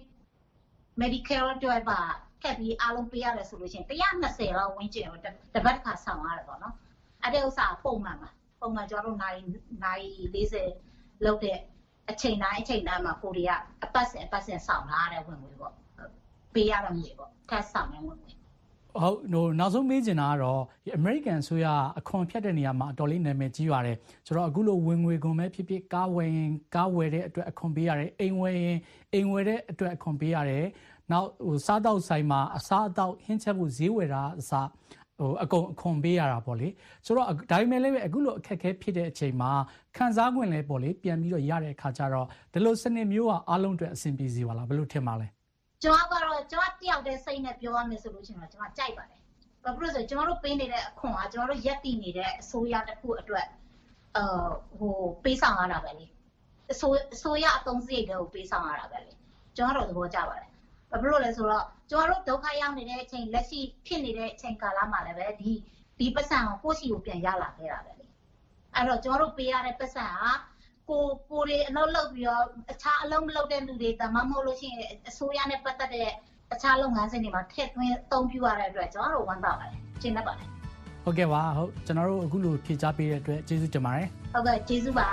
medical တွေပါကပ်ပြီးအားလုံးပေးရတယ်ဆိုလို့ရှိရင်one hundred twentyလောက်ဝန်းကျင်ကိုတစ်ပတ်တစ်ခါဆောင်ရတယ်ပေါ့နော်အဲ့ဒီဥစ္စာပုံမှန်ပါပုံမှန်ကျွန်တော်တို့နိုင်နိုင်၄၀လောက်တဲ့အချိန်တိုင်းအချိန်တိုင်းမှာကိုရီးယားအပတ်စဉ်အပတ်စဉ်ဆောင်ထားတဲ့ဝင်ငွေပေါ့ပေးရတဲ့ငွေပေါ့ထပ်ဆောင်တဲ့ဝင်ငွေဟုတ်ဟိုနောက်ဆုံးမေးချင်တာကတော့ဒီ American ဆိုရအခွန်ဖြတ်တဲ့နေရာမှာအတော်လေးနာမည်ကြီးပါတယ်ဆိုတော့အခုလိုဝင်ငွေခွန်ပဲဖြစ်ဖြစ်ကားဝယ်ရင်ကားဝယ်တဲ့အတွက်အခွန်ပေးရတယ်အိမ်ဝယ်ရင်အိမ်ဝယ်တဲ့အတွက်အခွန်ပေးရတယ်နောက်ဟိုစားတောက်ဆိုင်မှာအစားအသောက်ဟင်းချက်ဖို့ဈေးဝယ်တာအစားဟိုအကုန်အခွန်ပေးရတာပေါ့လေဆိုတော့ဒါပေမဲ့လည်းအခုလိုအခက်အခဲဖြစ်တဲ့အချိန်မှာခံစား권လည်းပေါ့လေပြန်ပြီးတော့ရတဲ့အခါကျတော့ဒီလိုစနစ်မျိုးကအားလုံးအတွက်အဆင်ပြေစီပါလားဘယ်လိုထင်ပါလဲကျွန်တော်ကတော့ကျွန်တော်တယောက်တည်းစိတ်နဲ့ပြောရမယ်ဆိုလို့ရှိရင်တော့ကျွန်တော်ကြိုက်ပါတယ်ဘာဖြစ်လို့ဆိုကျွန်တော်တို့ပေးနေတဲ့အခွန်ကကျွန်တော်တို့ရက်တည်နေတဲ့အစိုးရတစ်ခုအတွက်အာဟိုပေးဆောင်ရတာပဲလေအစိုးအစိုးရအသုံးစရိတ်တွေကိုပေးဆောင်ရတာပဲလေကျွန်တော်တို့သဘောကျပါတယ်ဘာဖြစ်လို့လဲဆိုတော့ကျွန်တော်တို့ဒုက္ခရောက်နေတဲ့အချိန်လက်ရှိဖြစ်နေတဲ့အချိန်ကာလမှာလည်းပဲဒီဒီပတ်စံကိုကိုယ့်စီကိုပြန်ရလာခဲ့တာပဲလေအဲ့တော့ကျွန်တော်တို့ပေးရတဲ့ပတ်စံကကိုကိုတွေအလုပ်လုပ်ပြီးတော့အခြားအလုပ်မလုပ်တဲ့လူတွေတမမဟုတ်လို့ရှိရင်အစိုးရနဲ့ပတ်သက်တဲ့အခြားလုပ်ငန်းစဉ်တွေမှာထည့်သွင်းအသုံးပြုရတဲ့အတွက်ကျွန်တော်တို့ဝမ်းသာပါတယ်ကျေနပ်ပါတယ်ဟုတ်ကဲ့ပါဟုတ်ကျွန်တော်တို့အခုလိုဖြေကြားပေးတဲ့အတွက်ကျေးဇူးတင်ပါတယ်ဟုတ်ကဲ့ကျေးဇူးပါ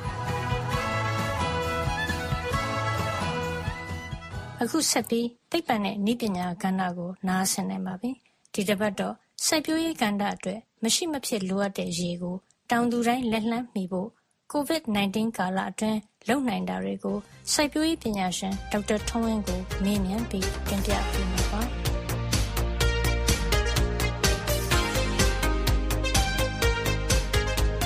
အခုဆက်ပြီးသိပ္ပံနဲ့နည်းပညာကဏ္ဍကိုနားဆင်နိုင်ပါပြီဒီတစ်ပတ်တော့စိုက်ပျိုးရေးကဏ္ဍအတွက်မရှိမဖြစ်လိုအပ်တဲ့ရေကိုတောင်သူတိုင်းလက်လှမ်းမီဖို့ကိုဗစ် ၁၉ ကာလအတွင်းလုပ်နိုင်တာတွေကိုစိုက်ပျိုးရေးပညာရှင်ဒေါက်တာထွန်းဝင်းကိုမေးမြန်းပြီးတင်ပြပေးမှာပါပ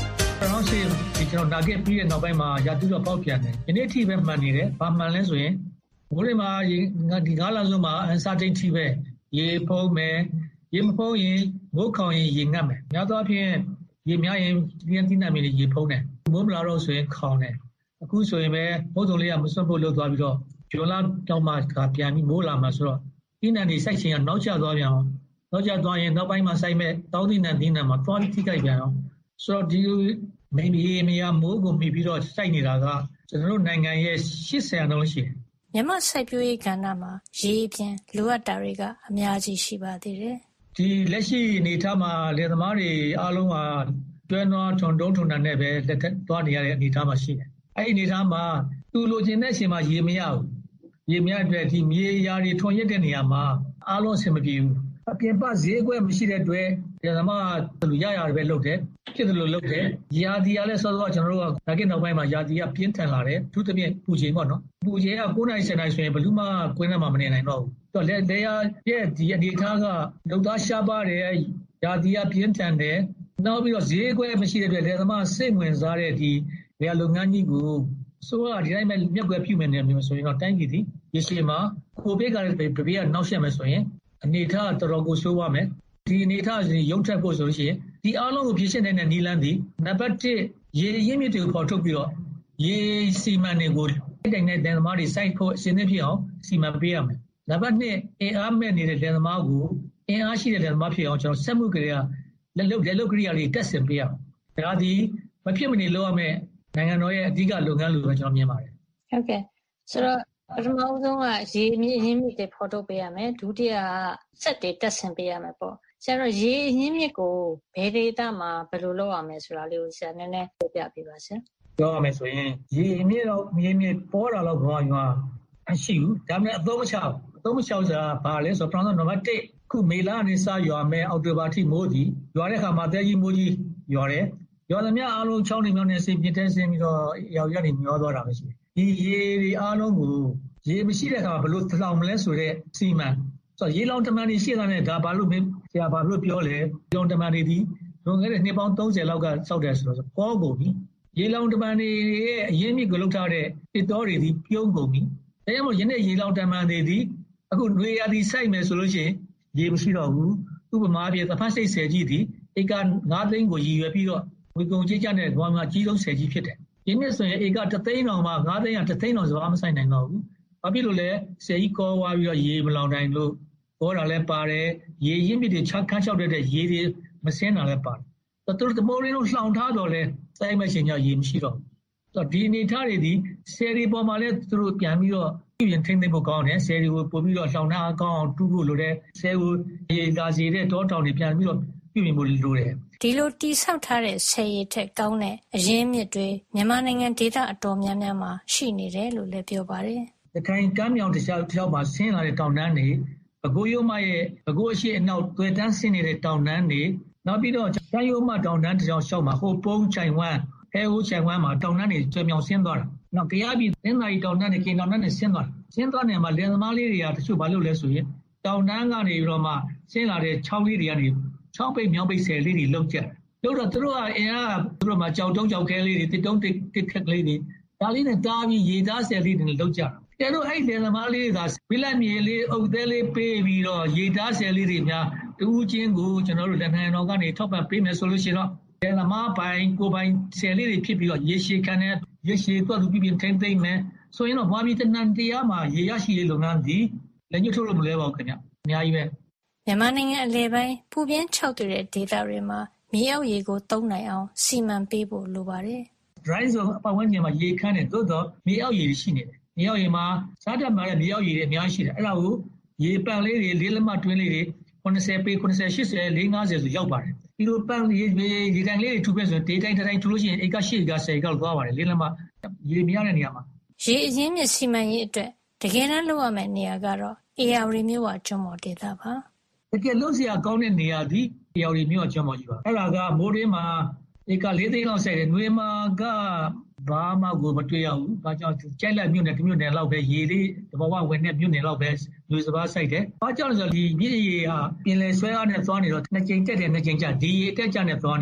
ရောင်းစီဒီကျွန်တော်နာဂက်ပြီးတဲ့နောက်ပိုင်းမှာရာသီတော့ပေါက်ပြန်တယ်ဒီနေ့အထိပဲမှန်နေတယ်ဘာမှန်လဲဆိုရင်ဘိုးတွေမှာဒီကားလဆုံးမှာ uncertainty ပဲရေဖုံးမယ်ရေမဖုံးရင်မိုးခေါင်ရင်ရေငတ်မယ်များသောအားဖြင့်ရေများရင်ဒီတိနာမီတွေရေဖုံးတယ်မိုးမလာတော့ဆိုရင်ခေါင်တယ်အခုဆိုရင်ပဲဘုံစုံလေးကမစွတ်ဖို့လုပ်သွားပြီးတော့ဂျွန်လာတောင်းမှပြန်ပြီးမိုးလာမှာဆိုတော့တိနာနေစိုက်ချင်ကနောက်ကျသွားပြန်အောင်နောက်ကျသွားရင်နောက်ပိုင်းမှာစိုက်မဲ့တောင်းတိနာတိနာမှာသွားပြီးထိခိုက်ပြန်အောင်ဆိုတော့ဒီမိမိမရမိုးကိုမိပြီးတော့စိုက်နေတာကကျွန်တော်တို့နိုင်ငံရဲ့ရှစ်ဆယ်လုံးရှိတယ်မြန်မာစိုက်ပျိုးရေးကဏ္ဍမှာရေပြင်လိုအပ်တာတွေကအများကြီးရှိပါသေးတယ်ဒီလက်ရှိအနေထားမှာလယ်သမားတွေအားလုံးကတွဲနွားထွန်တုံးထွန်တာနဲ့ပဲလက်ထက်သွားနေရတဲ့အနေထားမှာရှိတယ်အဲ့ဒီအနေထားမှာသူလိုချင်တဲ့အချိန်မှာရေမရဘူးရေမရတဲ့ဒီမြေယာတွေထွန်ရတဲ့နေရာမှာအားလုံးအဆင်မပြေဘူးအပြင်ပဈေးကွက်မရှိတဲ့အတွက်လယ်သမားလူရရတယ်ပဲလုပ်တယ်ဖြစ်တယ်လို့လုပ်တယ်ယာတီကလည်းစောစောကျွန်တော်တို့ကဒါကိနောက်ပိုင်းမှာယာတီကပြင်းထန်လာတယ်သူတပြည့်ပူချိန်ပေါ့နော်ပူချိန်က9နိုင်10နိုင်ဆိုရင်ဘယ်လို့မှကွင်းထဲမှာမနေနိုင်တော့ဘူးတော့လေလေရဲ့ဒီအနေထားကလုံသားရှားပါတယ်ယာတီကပြင်းထန်တယ်နောက်ပြီးတော့ဈေးကွက်မရှိတဲ့အတွက်လယ်သမားစိတ်ဝင်စားတဲ့ဒီလယ်လုပ်ငန်းကြီးကိုဆိုတော့ဒီတိုင်းပဲမြက်ကွယ်ပြုမယ်နေမျိုးဆိုရင်တော့တိုင်းပြည်ဒီရရှိမှာကိုဘေးကလည်းတပည့်ကနောက်ဆက်မယ်ဆိုရင်အနေထားတော်တော်ကိုဆိုးသွားမယ်ဒီအနေထားရုံထက်ဖို့ဆိုလို့ရှိရင်ဒီအားလုံးကိုဖြည့်ရှင်းနိုင်တဲ့နည်းလမ်းဒီနံပါတ်တစ်ရေရင်းမြစ်တွေကိုပေါ်ထုတ်ပြီးတော့ရေစီမံတွေကိုတိုင်တဲ့လယ်သမားတွေစိုက်ဖို့အစဉ်သင့်ဖြစ်အောင်စီမံပေးရမယ်နံပါတ်နှစ်အင်အားမဲ့နေတဲ့လယ်သမားကိုအင်အားရှိတဲ့လယ်သမားဖြစ်အောင်ကျွန်တော်စက်မှုကလေးကလက်လုပ်လက်လုပ်ကလေးတွေတက်ဆင်ပေးရအောင်ဒါဒီမဖြစ်မနေလုပ်ရမယ်နိုင်ငံတော်ရဲ့အဓိကလုပ်ငန်းလို့ပဲကျွန်တော်မြင်ပါတယ်ဟုတ်ကဲ့ဆိုတော့ပထမဆုံးကရေမြင့်ရင်းမြစ်တွေဖော်ထုတ်ပေးရမယ်ဒုတိယကစက်တွေတက်ဆင်ပေးရမယ်ပေါ့ဆရာတို့ရေရင်းမြစ်ကိုဘယ်ဒေသမှာဘယ်လိုလုပ်ရမလဲဆိုတာလေးကိုဆရာနည်းနည်းပြပြပေးပါဆရာပြောရမယ်ဆိုရင်ရေမြစ်တော့မြေမြစ်ပေါ်တာတော့ဘာမှအရှိဘူးဒါပေမဲ့အသုံးမချဘူးအသုံးမချဘူးဆိုတာဘာလဲဆိုတော့ပထမဆုံးနံပါတ်တစ်ခုမေလအနေစရွာမယ်အောက်တိုဘာထိမိုးကြီးရွာတဲ့ခါမှာတဲကြီးမိုးကြီးရွာတယ်ရွာသမျှအားလုံးချောင်းတွေမြောင်းနေစိတ်ပြင်းတဲ့ဆင်းပြီးတော့ရောက်ရနေမျောသွားတာပဲရှိတယ်ဒီရေတွေအားလုံးကိုရေမရှိတဲ့အခါဘယ်လိုထောင်မလဲဆိုတော့စီမံဆိုတော့ရေလောင်တမန်တွေရှိတာနဲ့ဒါဘာလို့ဆရာဘာလို့ပြောလဲရေလောင်တမန်တွေဒီလွန်ခဲ့တဲ့နှစ်ပေါင်းသုံးဆယ်လောက်ကစောက်တယ်ဆိုတော့ပေါ်ကုန်ပြီရေလောင်တမန်တွေရဲ့အရင်းမြစ်ကိုလောက်ထားတဲ့တစ်တော်တွေဒီပြုံးကုန်ပြီဒါကြောင့်မို့ယနေ့ရေလောင်တမန်တွေဒီအခုနွေရာသီစိုက်မယ်ဆိုလို့ရှိရင်ရေမရှိတော့ဘူးဥပမာပြသဖတ်စိတ်ဆယ်ကြီးဒီဧက၅သိန်းကိုရည်ရွယ်ပြီးတော့ဝေကုံကြီးကြတဲ့ဘာမှအကြီးဆုံးဆယ်ကြီးဖြစ်တယ်ဒီနှစ်ဆိုရင်ဧကတစ်သိန်းတောင်မှ၅သိန်းကတစ်သိန်းတောင်ဆိုတာမဆိုင်နိုင်တော့ဘူးဘာဖြစ်လို့လဲဆယ်ကြီးကောဝါပြီးတော့ရေမလောင်တိုင်းလို့ဘောတာလည်းပါတယ်ရေရင်းမြစ်တွေချခန်းချောက်တဲ့ရေတွေမစင်းတာလည်းပါတယ်သူတို့တမိုးရင်းတို့လှောင်ထားတော့လဲစိုက်မဲ့ရှင်ကြောင့်ရေမရှိတော့ဘူးဒီအနေထားတွေဒီဆယ်ရီပေါ်မှာလည်းသူတို့ပြန်ပြီးတော့ပြင်ထိမ့်သိမ့်ဖို့ကောင်းတယ်ဆယ်ရီကိုပို့ပြီးတော့လှောင်ထားကောင်းအောင်တူးဖို့လိုတယ်ဆယ်ကိုရေလာစီတဲ့တောတောင်တွေပြန်ပြီးတော့ပြင်ပြင်ဖို့လိုတယ်ဒီလိုတိဆောက်ထားတဲ့ဆယ်ရီထက်ကောင်းတဲ့အရင်းမြစ်တွေမြန်မာနိုင်ငံဒေသအတော်များများမှာရှိနေတယ်လို့လည်းပြောပါတယ်တခိုင်ကမ်းမြောင်တစ်လျှောက်တစ်လျှောက်မှာဆင်းလာတဲ့တောင်တန်းတွေပဲခူးရိုးမရဲ့ပဲခူးအရှိအနောက်သွေတန်းဆင်းနေတဲ့တောင်တန်းတွေနောက်ပြီးတော့ကျန်းရိုးမတောင်တန်းတစ်လျှောက်လျှောက်မှာဟိုပုံးချိုင်ဝမ်းအဲဟိုချိုင်ဝမ်းမှာတောင်တန်းတွေကျွေမြောင်ဆင်းသွားတာနောက်ကြားပြီးသင်းသာရီတောင်တန်းတွေကင်တောင်တန်းတွေဆင်းသွားတာဆင်းသွားနေမှာလယ်သမားလေးတွေကတချို့ဘာလုပ်လဲဆိုရင်တောင်တန်းကနေပြီးတော့မှဆင်းလာတဲ့ချောင်းလေးတွေကနေချောင်းပိတ်မြောင်းပိတ်ဆယ်လေးတွေလောက်ကြတယ်လို့တော့သူတို့ကအင်အားသူတို့မှာကြောက်တုံးကြောက်ခဲလေးတွေတစ်တုံးတစ်တစ်ခက်ကလေးတွေဒါလေးနဲ့တားပြီးရေသားဆယ်လေးတွေလောက်ကြတာကျတော့အဲ့ဒီလယ်သမားလေးတွေကဝိလက်မြေလေးအုပ်သေးလေးပေးပြီးတော့ရေသားဆယ်လေးတွေများတူးချင်းကိုကျွန်တော်တို့လက်နိုင်ငံတော်ကနေထောက်ပံ့ပေးမယ်ဆိုလို့ရှိရင်တော့လယ်သမားပိုင်းကိုပိုင်ဆယ်လေးတွေဖြစ်ပြီးတော့ရေရှည်ခံတဲ့ရေရှည်တော့သူပြပြထိမ့်သိမ့်မယ်ဆိုရင်တော့ဘာပြီးတနန်တရားမှာရေရရှိတဲ့လုပ်ငန်းဒီလက်ညှိုးထုတ်လို့မလဲပါဘူးခင်ဗျအများကြီးပဲမြန်မာနိုင်ငံအလဲပိုင်းပူပြင်းခြောက်တဲ့ဒေသတွေမှာမြေအောက်ရေကိုသုံးနိုင်အောင်စီမံပေးဖို့လိုပါတယ် dry zone အပတ်ဝန်းကျင်မှာရေခမ်းတယ်သို့တော့မြေအောက်ရေရှိနေတယ်မြေအောက်ရေမှာစားတတ်မှာလည်းမြေအောက်ရေတွေအများကြီးရှိတယ်အဲ့ဒါကိုရေပန့်လေးတွေလေးလက်မတွင်းလေးတွေ80ပေ80 80 80 50ဆိုရောက်ပါတယ်ဒီလိုပန့်ရေရေတန်းလေးတွေထူပဲဆိုရင်ဒေတိုင်းတိုင်းထူလို့ရှိရင်ဧက၈ဧက၁၀ဧကလောက်သွားပါတယ်လေးလက်မရေမရတဲ့နေရာမှာရေအရင်းမြစ်စီမံရေးအတွက်တကယ်တမ်းလုပ်ရမယ့်နေရာကတော့အေယာဝတီမြို့ဝကျွန်းပေါ်ဒေသပါတကယ်လို့စရာကောင်းတဲ့နေရာဒီအေယာဝတီမြို့ဝကျွန်းပေါ်ကြီးပါအဲ့ဒါကမိုးရင်းမှာဧက၄သိန်းလောက်ဆိုင်တယ်နွေမှာကဘာမှကိုမတွေ့ရဘူး။ဘာကြောင့်ကြိုက်လက်မြို့နယ်တစ်မြို့နယ်လောက်ပဲရေလေးတဘောဝဝင်တဲ့မြို့နယ်လောက်ပဲလူစပါးဆိုင်တယ်။ဘာကြောင့်လဲဆိုတော့ဒီမြစ်ရေဟာပင်လယ်ဆွဲအားနဲ့သွားနေတော့နှစ်ကြိမ်တက်တယ်နှစ်ကြိမ်ကျဒီရေတက်ကြနဲ့သွားနေတာ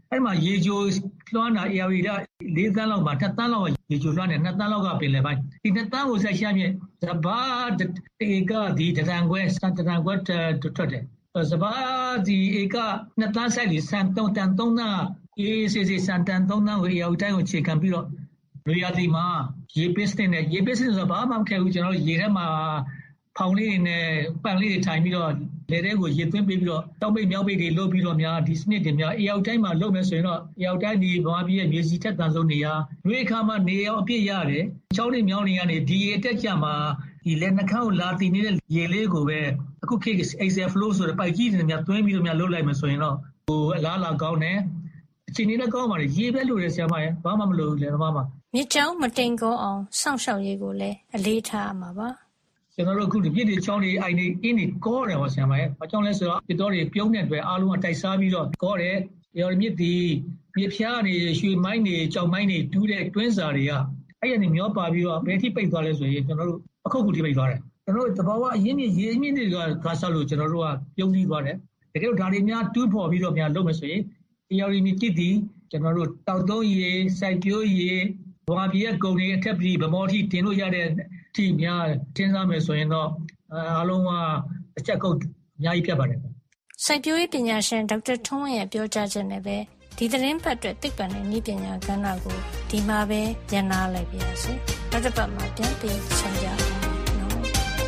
အဲ့မှာရေချိုလွှမ်းတာ A R V က၄သန်းလောက်မှာ၂သန်းလောက်ကရေချိုလွှမ်းတယ်၂သန်းလောက်ကပင်လယ်ပိုင်းဒီ၂သန်းကိုဆက်ရှာဖြင့်စဘာတေကဒီတရံခွဲစတရံခွဲထွက်တယ်စဘာဒီဧက၂သန်းဆိုင်လီစံတုံးတန်၃သန်းအေးစီစီစံတန်၃သန်းကို A R V တိုင်းကိုခြေခံပြီးတော့လူရသည်မှာရေပစ္စည်းနဲ့ရေပစ္စည်းဆိုတော့ဘာမှမခဲဘူးကျွန်တော်ရေထဲမှာဖောင်လေးနဲ့ပန်လေးတွေထိုင်ပြီးတော့လေထဲကိုရေသွင်းပေးပြီးတော့တောက်ပိတ်မြောက်ပိတ်တွေလုပ်ပြီးတော့များဒီစနစ်တွေများ A R V တိုင်းမှာလုပ်မယ်ဆိုရင်တော့ A R V တိုင်းဒီဘာပြည့်ရဲ့မြေစီထက်တန်ဆုံးနေရာရွေးခါမှနေရောအပြည့်ရတယ်ချောင်းတွေမြောင်းတွေကနေဒီရေတက်ကြမှာဒီလက်နှာခေါင်းလာတည်နေတဲ့ရေလေးကိုပဲအခုခေတ် Excel flow ဆိုတဲ့ပိုက်ကြီးတွေများသွင်းပြီးတော့များလုပ်လိုက်မယ်ဆိုရင်တော့ဟိုအလားလာကောင်းတယ်အချိန်နဲ့ကောင်းပါလေရေပဲလို့ရဆရာမရဲ့ဘာမှမလုပ်ဘူးလေဘာမှမြစ်ကြောင်းမတိမ်ကောအောင်စောင့်ရှောက်ရေးကိုလည်းအလေးထားမှာပါကျွန်တော်တို့အခုဒီပြည့်တွေချောင်းတွေအိုင်တွေအင်းတွေကောတယ်ဟောဆရာမရဲ့ဘာကြောင့်လဲဆိုတော့ပြတော်တွေပြုံးတဲ့အတွက်အားလုံးကတိုက်စားပြီးတော့ကောတယ်ရော်မြစ်ဒီမြစ်ဖျားတွေရွှေမိုင်းတွေကြောက်မိုင်းတွေတူးတဲ့တွင်းစာတွေကအဲ့ရနေမျောပါပြီးတော့ဘယ်ထိပိတ်သွားလဲဆိုရင်ကျွန်တော်တို့အခုခုထိပိတ်သွားတယ်ကျွန်တော်တို့တဘာဝအရင်းမြစ်ရေမြစ်တွေကကားဆောက်လို့ကျွန်တော်တို့ကပြုံးပြီးသွားတယ်တကယ်လို့ဒါတွေများတူးဖော်ပြီးတော့များလုပ်မယ်ဆိုရင်အရော်မြစ်တစ်ဒီကျွန်တော်တို့တောက်သုံးရေစိုက်ပျိုးရေဘာပြည့်ကုန်တွေအထက်ပြီးဗမောထိတင်လို့ရတဲ့ထိများတင်းစားမယ်ဆိုရင်တော့အားလုံးကအချက်ကုတ်အများကြီးပြတ်ပါတယ်စိုက်ပျိုးရေးပညာရှင်ဒေါက်တာထွန်းဝင်းရဲ့ပြောကြားချက်နဲ့ပဲဒီသတင်းပတ်အတွက်သိပ္ပံနဲ့နည်းပညာကဏ္ဍကိုဒီမှာပဲညှနာလိုက်ပါရစေနောက်တစ်ပတ်မှာပြန်ပြီးဆက်ကြအောင်နော်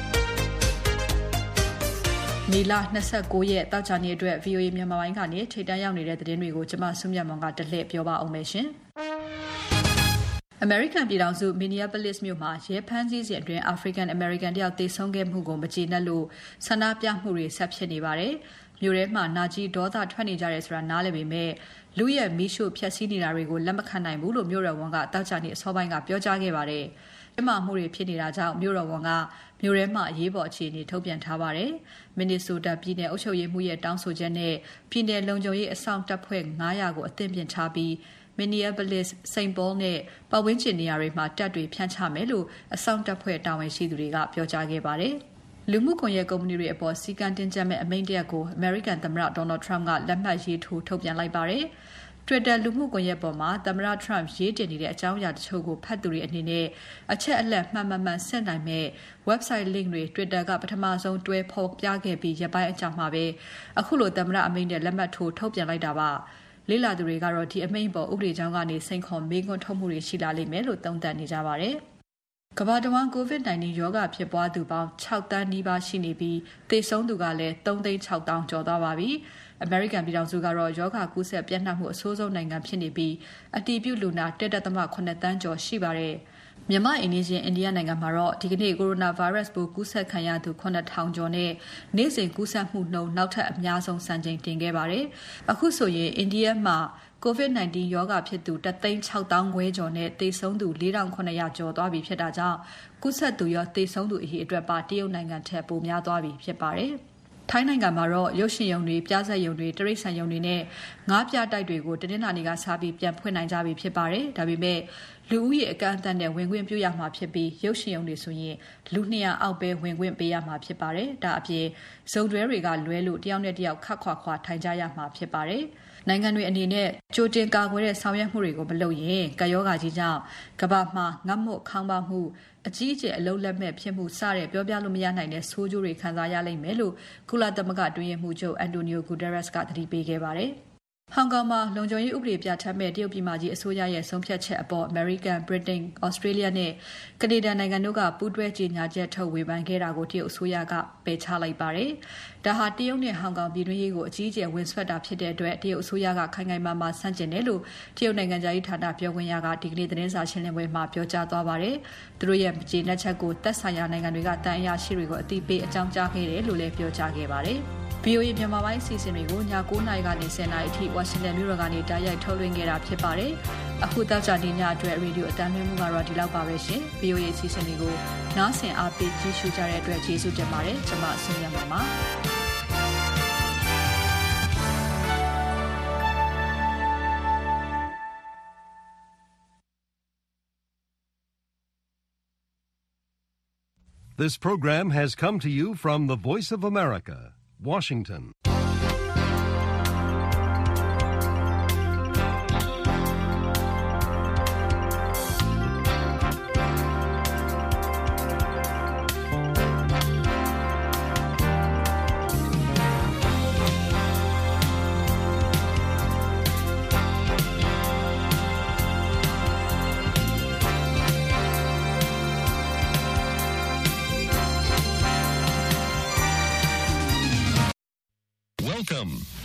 မေလ၂၉ရက်တောက်ချာနေ့အတွက် V O A မြန်မာပိုင်းကနေထိပ်တန်းရောက်နေတဲ့သတင်းတွေကိုကျွန်မဆုမြတ်မောင်ကတလှည့်ပြောပါအောင်မယ်ရှင်American ပြည်ထောင်စု Minneapolis မြို့မှာရဲဖမ်းဆီးစဉ်အတွင်း African American တယောက်သေဆုံးခဲ့မှုကိုမကျေနပ်လို့ဆန္ဒပြမှုတွေဆက်ဖြစ်နေပါတယ်။မြို့ထဲမှာနာကြီးဒေါသထွက်နေကြတယ်ဆိုတာနားလည်ပေမဲ့လူရဲ့မီးရှို့ဖျက်ဆီးနေတာတွေကိုလက်မခံနိုင်ဘူးလို့မြို့တော်ဝန်ကတောက်ချာနေအစောပိုင်းကပြောကြားခဲ့ပါတယ်။ဒီမှာမှုတွေဖြစ်နေတာကြောင့်မြို့တော်ဝန်ကမြို့ထဲမှာအရေးပေါ်အခြေအနေထုတ်ပြန်ထားပါတယ်။ Minnesota ပြည်နယ်အုပ်ချုပ်ရေးမှူးရဲ့တောင်းဆိုချက်နဲ့ပြည်နယ်လုံခြုံရေးအစောင့်တပ်ဖွဲ့၅၀၀ကိုအသင့်ပြင်ထားပြီးMinneapolis, Saint Paul နဲ့ပတ်ဝန်းကျင်နေရာတွေမှာတပ်တွေဖြန့်ချမယ်လို့အစောင့်တပ်ဖွဲ့တာဝန်ရှိသူတွေကပြောကြားခဲ့ပါတယ်။လူမှုကွန်ရက်ကုမ္ပဏီတွေအပေါ်စီကံတင်ကြမဲ့အမိန့်တရက်ကို American သမ္မတ Donald Trump ကလက်မှတ်ရေးထိုးထုတ်ပြန်လိုက်ပါတယ်။ Twitter လူမှုကွန်ရက်ပေါ်မှာသမ္မတ Trump ရေးတင်နေတဲ့အကြောင်းအရာတချို့ကိုဖတ်သူတွေအနေနဲ့အချက်အလက်မှန်မှန်မှန်ဆက်နိုင်မဲ့ website link တွေ Twitter ကပထမဆုံးတွဲဖော်ပြခဲ့ပြီးရပိုင်းအကြာမှာပဲအခုလိုသမ္မတအမိန့်နဲ့လက်မှတ်ထိုးထုတ်ပြန်လိုက်တာပါ။လေ့လာသူတွေကတော့ဒီအမိန့်ပေါ်ဥပဒေကြောင်းကနေစိန်ခေါ်မေးခွန်းထုတ်မှုတွေရှိလာလိမ့်မယ်လို့သုံးသပ်နေကြပါတယ်။ကမ္ဘာတဝန်း ကိုဗစ် ၁၉ ရောဂါဖြစ်ပွားသူပေါင်း၆သန်းနီးပါးရှိနေပြီးသေဆုံးသူကလည်း၃သိန်း၆သောင်းကျော်သွားပါပြီ။ American ပြည်ထောင်စုကတော့ရောဂါကူးစက်ပြန့်နှံ့မှုအဆိုးဆုံးနိုင်ငံဖြစ်နေပြီးအတည်ပြုလူနာ ၁.၇ သန်းကျော်ရှိပါတယ်။မြန်မာအိန္ဒိယအိန္ဒိယနိုင်ငံမှာတော့ဒီကနေ့ကိုရိုနာဗိုင်းရပ်စ်ပိုးကူးစက်ခံရသူခုနှစ်ထောင်ကျော်နဲ့နေ့စဉ်ကူးစက်မှုနှုန်းနောက်ထပ်အများဆုံးစံချိန်တင်ခဲ့ပါတယ်။အခုဆိုရင်အိန္ဒိယမှာကိုဗစ် ၁၉ ရောဂါဖြစ်သူတစ်သိန်း၆သောင်းခွဲကျော်နဲ့သေဆုံးသူ၄ထောင်ခုနှစ်ရာကျော်သွားပြီဖြစ်တာကြောင့်ကူးစက်သူရောသေဆုံးသူအရေအတွက်ပါတရုတ်နိုင်ငံထက်ပိုများသွားပြီဖြစ်ပါတယ်။ထိုင်းနိုင်ငံမှာတော့ရုပ်ရှင်ရုံတွေပြဆက်ရုံတွေတရိတ်ဆန်ရုံတွေနဲ့ငါးပြတိုက်တွေကိုတနင်္လာနေ့ကစပြီးပြန်ဖွင့်နိုင်ကြပြီဖြစ်ပါတယ်။ဒါပေမဲ့လူဦးရေအကန့်အသတ်နဲ့ဝင်ခွင့်ပြုရမှာဖြစ်ပြီးရုပ်ရှင်ရုံတွေဆိုရင်လူ၂၀၀အောက်ပဲဝင်ခွင့်ပေးရမှာဖြစ်ပါတယ်။ဒါအပြင်ဇုံတွဲတွေကလွဲလို့တယောက်နဲ့တယောက်ခတ်ခွာခွာထိုင်ကြရမှာဖြစ်ပါတယ်။နိုင်ငံတွေအနေနဲ့ကြိုတင်ကာကွယ်တဲ့ဆောင်ရွက်မှုတွေကိုမလုပ်ရင်ကပ်ရောဂါကြီးကြောင့်ကမ္ဘာမှာငတ်မွတ်ခေါင်းပါမှုအကြီးအကျယ်အလုံးလက်မဲ့ဖြစ်မှုစတဲ့ပြောပြလို့မရနိုင်တဲ့ဆိုးကျိုးတွေခံစားရလိမ့်မယ်လို့ကုလသမဂ္ဂအတွင်းရေးမှူးချုပ်အန်တိုနီယိုဂူတာရက်စ်ကသတိပေးခဲ့ပါတယ်။ဟောင်ကောင်မှာလုံခြုံရေးဥပဒေပြဋ္ဌာန်းမဲ့တရုတ်ပြည်မကြီးအစိုးရရဲ့ဆုံးဖြတ်ချက်အပေါ် American, Britain, Australia နဲ့ကနေဒါနိုင်ငံတို့ကပူးတွဲကြေညာချက်ထုတ်ဝေဖန်ခဲ့တာကိုတရုတ်အစိုးရကပယ်ချလိုက်ပါတယ်။ဒါဟာတရုတ်နဲ့ဟောင်ကောင်ပြည်တွင်းရေးကိုအကြီးအကျယ်ဝင်ဆွတ်တာဖြစ်တဲ့အတွက်တရုတ်အစိုးရကခိုင်ခိုင်မာမာဆန့်ကျင်တယ်လို့တရုတ်နိုင်ငံသားရေးဌာနပြောခွင့်ရကဒီကနေ့သတင်းစာရှင်းလင်းပွဲမှာပြောကြားသွားပါတယ်။သူတို့ရဲ့ကြေညာချက်ကိုသက်ဆိုင်ရာနိုင်ငံတွေကတန်အရာရှိတွေကိုအသိပေးအကြောင်းကြားခဲ့တယ်လို့လည်းပြောကြားခဲ့ပါတယ်။ V O A မြန်မာပိုင်းအစီအစဉ်တွေကိုည၉နာရီကနေ၁၀နာရီအထိဝါရှင်တန်မြို့တော်ကနေတိုက်ရိုက်ထုတ်လွှင့်ခဲ့တာဖြစ်ပါတယ်။အခုတောက်ကြနေညအတွက်ရေဒီယိုအသံလွှင့်မှုကတော့ဒီလောက်ပါပဲရှင်။ V O A အစီအစဉ်တွေကိုနားဆင်အားပေးကြည့်ရှုကြတဲ့အတွက်ကျေးဇူးတင်ပါတယ်။ကျွန်မဆုမြတ်ပါပါ။ This program has come to you from the Voice of America, Washington.